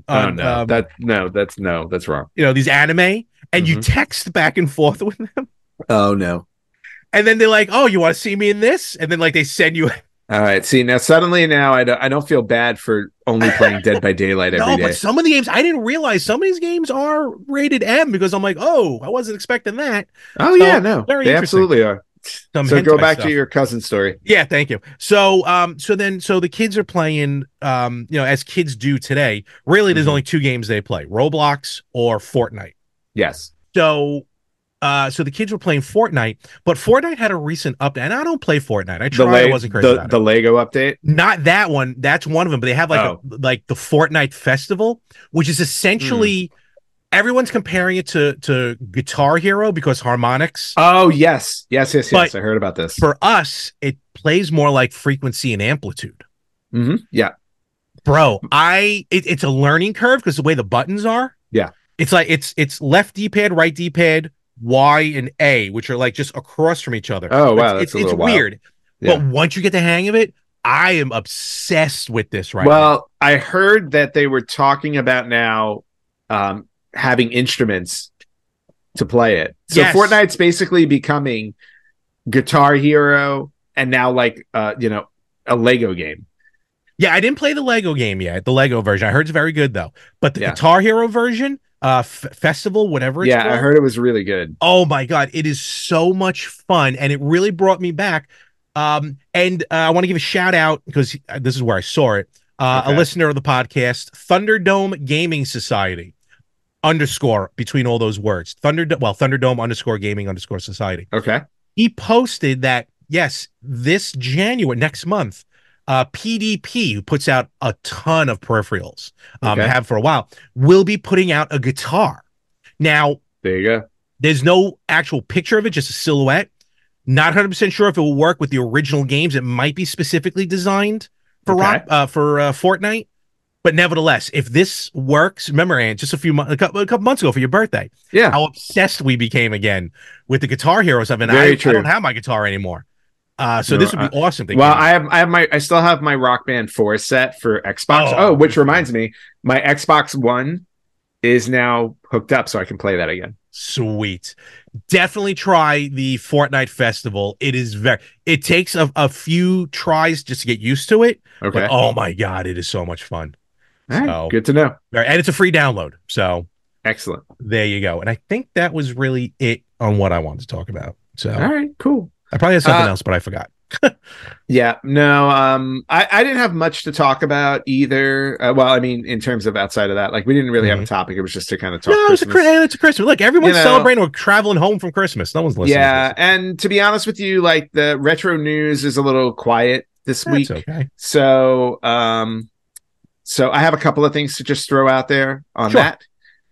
[SPEAKER 2] wrong.
[SPEAKER 1] These anime, and you text back and forth with them.
[SPEAKER 2] Oh no.
[SPEAKER 1] And then they're like, "Oh, you want to see me in this?" And then like they send you.
[SPEAKER 2] All right. See, now suddenly I don't feel bad for only playing Dead by Daylight every day.
[SPEAKER 1] But some of the games I didn't realize some of these games are rated M because I'm like, oh, I wasn't expecting that.
[SPEAKER 2] Oh yeah, no, they absolutely are. So go back to your cousin story.
[SPEAKER 1] Yeah, thank you. So the kids are playing, as kids do today. Really, there's only two games they play: Roblox or Fortnite.
[SPEAKER 2] Yes.
[SPEAKER 1] So the kids were playing Fortnite, but Fortnite had a recent update, and I don't play Fortnite. I tried, I wasn't crazy about it.
[SPEAKER 2] The Lego update?
[SPEAKER 1] Not that one. That's one of them, but they have like the Fortnite Festival, which is essentially everyone's comparing it to Guitar Hero because harmonics.
[SPEAKER 2] Oh, yes. Yes. I heard about this.
[SPEAKER 1] For us, it plays more like frequency and amplitude.
[SPEAKER 2] Mm-hmm. Yeah.
[SPEAKER 1] Bro, it's a learning curve because the way the buttons are.
[SPEAKER 2] Yeah.
[SPEAKER 1] It's like it's left D-pad, right D-pad, Y and A, which are like just across from each other.
[SPEAKER 2] Oh wow,
[SPEAKER 1] it's weird. Yeah. But once you get the hang of it, I am obsessed with this right now.
[SPEAKER 2] Well, I heard that they were talking about now having instruments to play it. So yes. Fortnite's basically becoming Guitar Hero and now like a Lego game.
[SPEAKER 1] Yeah, I didn't play the Lego game yet, the Lego version. I heard it's very good though. But the Guitar Hero version, festival, whatever it's called.
[SPEAKER 2] I heard it was really good.
[SPEAKER 1] Oh my god, it is so much fun, and it really brought me back. And I want to give a shout out because this is where I saw it. A listener of the podcast, Thunderdome Gaming Society _ between all those words. Thunderdome _ gaming _ society.
[SPEAKER 2] Okay.
[SPEAKER 1] He posted that yes, this January, next month, PDP, who puts out a ton of peripherals, have for a while, will be putting out a guitar. Now,
[SPEAKER 2] there you go.
[SPEAKER 1] There's no actual picture of it, just a silhouette. Not 100% sure if it will work with the original games. It might be specifically designed for Fortnite, but nevertheless, if this works, remember, Ann, just a couple months ago for your birthday, how obsessed we became again with the Guitar Hero stuff, and I don't have my guitar anymore. So this would be awesome.
[SPEAKER 2] I still have my Rock Band 4 set for Xbox. Which reminds me, my Xbox One is now hooked up, so I can play that again.
[SPEAKER 1] Sweet. Definitely try the Fortnite Festival. It takes a few tries just to get used to it.
[SPEAKER 2] Okay.
[SPEAKER 1] But, oh my god, it is so much fun.
[SPEAKER 2] All right, good to know.
[SPEAKER 1] And it's a free download. So
[SPEAKER 2] excellent.
[SPEAKER 1] There you go. And I think that was really it on what I wanted to talk about. So
[SPEAKER 2] all right, cool.
[SPEAKER 1] I probably had something else, but I forgot.
[SPEAKER 2] Yeah, no, I didn't have much to talk about either. Well, I mean, in terms of outside of that, like we didn't really have a topic. It was just to kind of talk.
[SPEAKER 1] No, it's a Christmas. Look, everyone's celebrating or traveling home from Christmas. No one's listening.
[SPEAKER 2] Yeah, and to be honest with you, like the retro news is a little quiet this week.
[SPEAKER 1] Okay.
[SPEAKER 2] So, so I have a couple of things to just throw out there on that.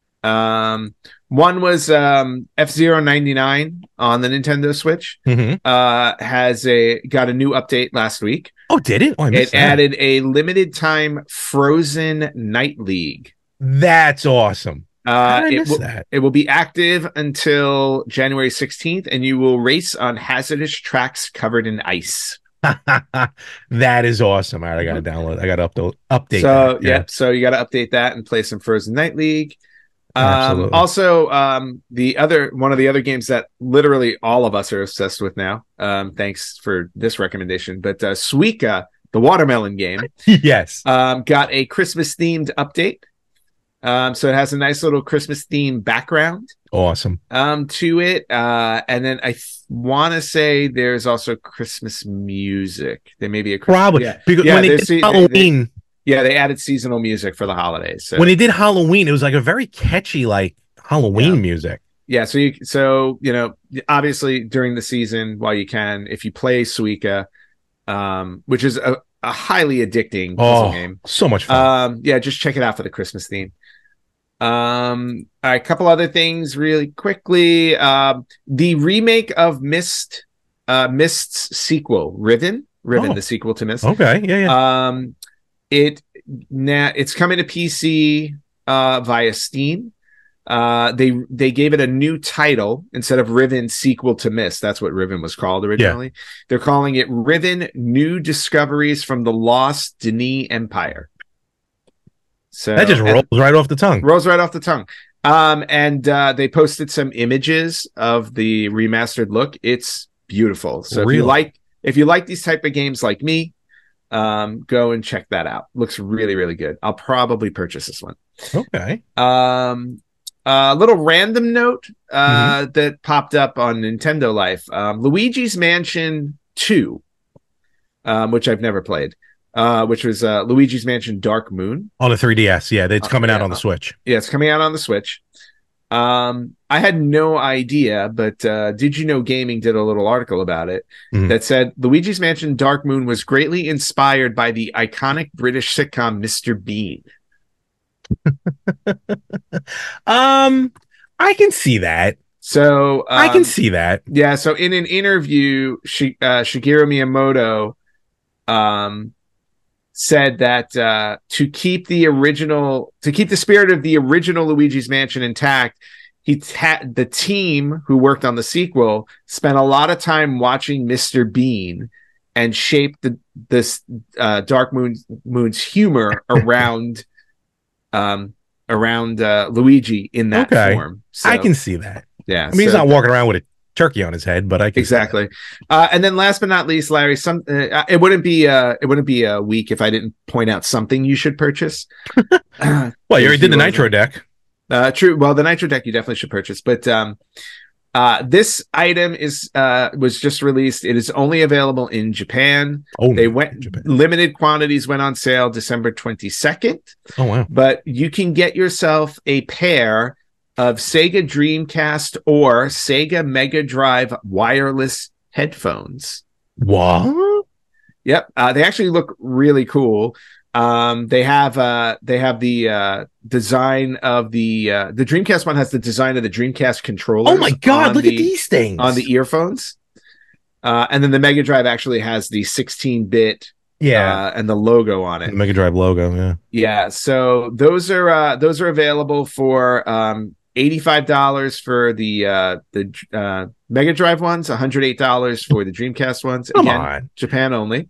[SPEAKER 2] One was F-Zero 99 on the Nintendo Switch. Got a new update last week.
[SPEAKER 1] Oh, did it? Oh,
[SPEAKER 2] it added a limited time Frozen Night League.
[SPEAKER 1] That's awesome.
[SPEAKER 2] It will be active until January 16th, and you will race on hazardous tracks covered in ice.
[SPEAKER 1] That is awesome. All right, I got to download. I got to update.
[SPEAKER 2] So so you got to update that and play some Frozen Night League.
[SPEAKER 1] Absolutely.
[SPEAKER 2] Also, one of the other games that literally all of us are obsessed with now. Thanks for this recommendation, but Suika, the watermelon game,
[SPEAKER 1] yes,
[SPEAKER 2] got a Christmas themed update. So it has a nice little Christmas themed background.
[SPEAKER 1] Awesome.
[SPEAKER 2] To it, and then I want to say there's also Christmas music. There may be a
[SPEAKER 1] probably because when they did Halloween.
[SPEAKER 2] They added seasonal music for the holidays. So.
[SPEAKER 1] When they did Halloween, it was like a very catchy, like Halloween music.
[SPEAKER 2] Yeah, so you know, obviously during the season, while you can, if you play Suika, which is a highly addicting puzzle game,
[SPEAKER 1] so much fun.
[SPEAKER 2] Just check it out for the Christmas theme. A couple other things really quickly. The remake of Mist's sequel, Riven, the sequel to Myst.
[SPEAKER 1] Okay, yeah.
[SPEAKER 2] It's coming to PC via Steam. They gave it a new title instead of Riven sequel to Myst. That's what Riven was called originally. Yeah. They're calling it Riven New Discoveries from the Lost Denis Empire. So
[SPEAKER 1] that just rolls right off the tongue.
[SPEAKER 2] And they posted some images of the remastered look. It's beautiful. So
[SPEAKER 1] really?
[SPEAKER 2] if you like these type of games like me, go and check that out. Looks really, really good. I'll probably purchase this one.
[SPEAKER 1] Okay.
[SPEAKER 2] A little random note that popped up on Nintendo Life. Luigi's Mansion 2, which I've never played. Which was Luigi's Mansion Dark Moon
[SPEAKER 1] on the 3DS. Yeah, it's coming out on the Switch.
[SPEAKER 2] Yeah, it's coming out on the Switch. I had no idea, but Did You Know Gaming did a little article about it that said Luigi's Mansion Dark Moon was greatly inspired by the iconic British sitcom Mr. Bean.
[SPEAKER 1] I can see that.
[SPEAKER 2] So
[SPEAKER 1] I can see that.
[SPEAKER 2] Yeah. So in an interview, Shigeru Miyamoto said that to keep the spirit of the original Luigi's Mansion intact, the team who worked on the sequel spent a lot of time watching Mr. Bean and shaped this Dark Moon's humor around Luigi in that form. So,
[SPEAKER 1] I can see that.
[SPEAKER 2] Yeah,
[SPEAKER 1] I mean, he's not walking around with a turkey on his head, but I can
[SPEAKER 2] exactly. And then last but not least, Larry, it wouldn't be a week if I didn't point out something you should purchase.
[SPEAKER 1] Well, you already did the Nitro deck.
[SPEAKER 2] True. Well, the Nitro deck you definitely should purchase, but this item was just released. It is only available in Japan. Limited quantities went on sale December 22nd.
[SPEAKER 1] Oh wow!
[SPEAKER 2] But you can get yourself a pair of Sega Dreamcast or Sega Mega Drive wireless headphones.
[SPEAKER 1] What?
[SPEAKER 2] Yep. They actually look really cool. They have the design of the Dreamcast one has the design of the Dreamcast controller.
[SPEAKER 1] Oh my god, look at these things
[SPEAKER 2] on the earphones. And then the Mega Drive actually has the 16-bit and the logo on it.
[SPEAKER 1] The Mega Drive logo, yeah.
[SPEAKER 2] Yeah, so those are available for $85 for the Mega Drive ones, $108 for the Dreamcast ones.
[SPEAKER 1] Come on.
[SPEAKER 2] Japan only.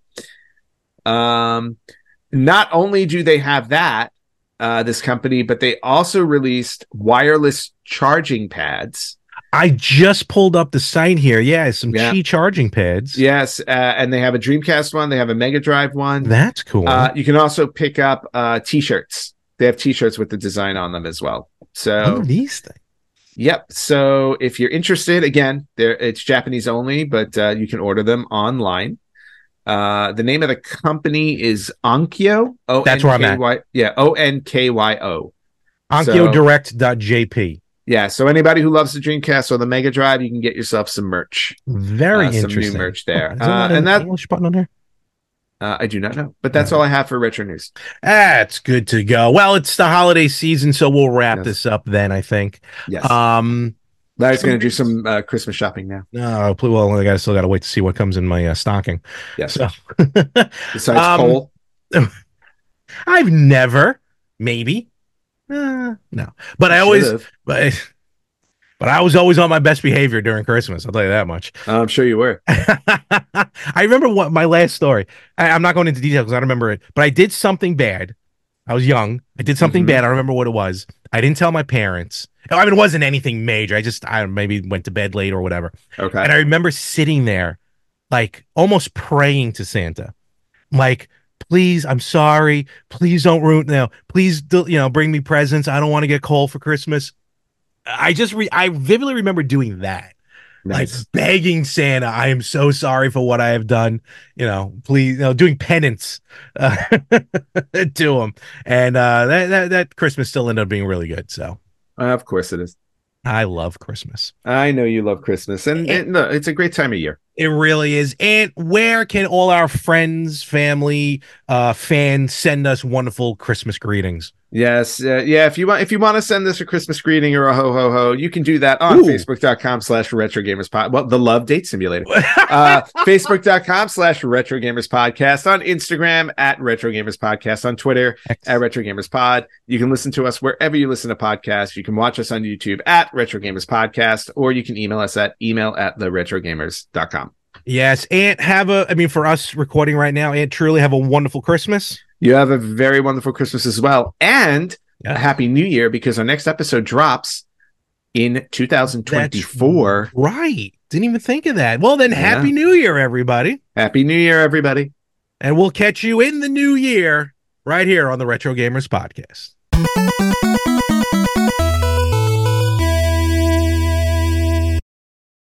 [SPEAKER 2] Not only do they have that, this company, but they also released wireless charging pads.
[SPEAKER 1] I just pulled up the site here. Yeah, some Qi charging pads.
[SPEAKER 2] Yes, and they have a Dreamcast one. They have a Mega Drive one.
[SPEAKER 1] That's cool.
[SPEAKER 2] You can also pick up T-shirts. They have T-shirts with the design on them as well. So
[SPEAKER 1] what are these things?
[SPEAKER 2] Yep. So if you're interested, again, it's Japanese only, but you can order them online. The name of the company is Onkyo.
[SPEAKER 1] That's where I'm at.
[SPEAKER 2] Yeah, Onkyo.
[SPEAKER 1] OnkyoDirect.jp.
[SPEAKER 2] Yeah, so anybody who loves the Dreamcast or the Mega Drive, you can get yourself some merch.
[SPEAKER 1] Very interesting.
[SPEAKER 2] Some new merch there.
[SPEAKER 1] And that English button on there?
[SPEAKER 2] I do not know, but that's all I have for Retro News.
[SPEAKER 1] That's good to go. Well, it's the holiday season, so we'll wrap this up then, I think.
[SPEAKER 2] Yes. Larry's going to do some Christmas shopping now.
[SPEAKER 1] No, well, I still got to wait to see what comes in my stocking.
[SPEAKER 2] Yes.
[SPEAKER 1] So.
[SPEAKER 2] Besides coal?
[SPEAKER 1] I've never, maybe. No, but I always, but I was always on my best behavior during Christmas. I'll tell you that much.
[SPEAKER 2] I'm sure you were.
[SPEAKER 1] I remember what my last story. I'm not going into detail because I don't remember it, but I did something bad I was young. I did something bad. I don't remember what it was. I didn't tell my parents. I mean, it wasn't anything major. I maybe went to bed late or whatever.
[SPEAKER 2] Okay.
[SPEAKER 1] And I remember sitting there, like almost praying to Santa, like, please, I'm sorry. Please don't ruin now. Please, bring me presents. I don't want to get cold for Christmas. I vividly remember doing that. Nice. Like begging Santa, I am so sorry for what I have done. Please, doing penance to him. And that Christmas still ended up being really good. So,
[SPEAKER 2] of course it is.
[SPEAKER 1] I love Christmas.
[SPEAKER 2] I know you love Christmas, and no, it's a great time of year.
[SPEAKER 1] It really is. And where can all our friends, family, fans send us wonderful Christmas greetings?
[SPEAKER 2] Yes. Yeah. If you want to send us a Christmas greeting or a ho ho ho, you can do that on Facebook.com/RetroGamersPod. Well, the Love Date Simulator. Facebook.com/RetroGamersPodcast. On Instagram @RetroGamersPodcast. On Twitter @RetroGamersPod. You can listen to us wherever you listen to podcasts. You can watch us on YouTube @RetroGamersPodcast, or you can email us at email@theretrogramers.com.
[SPEAKER 1] Yes. And for us recording right now, and truly have a wonderful Christmas.
[SPEAKER 2] You have a very wonderful Christmas as well. And a happy new year, because our next episode drops in 2024.
[SPEAKER 1] That's right. Didn't even think of that. Well, then happy new year, everybody.
[SPEAKER 2] Happy new year, everybody.
[SPEAKER 1] And we'll catch you in the new year right here on the Retro Gamers Podcast.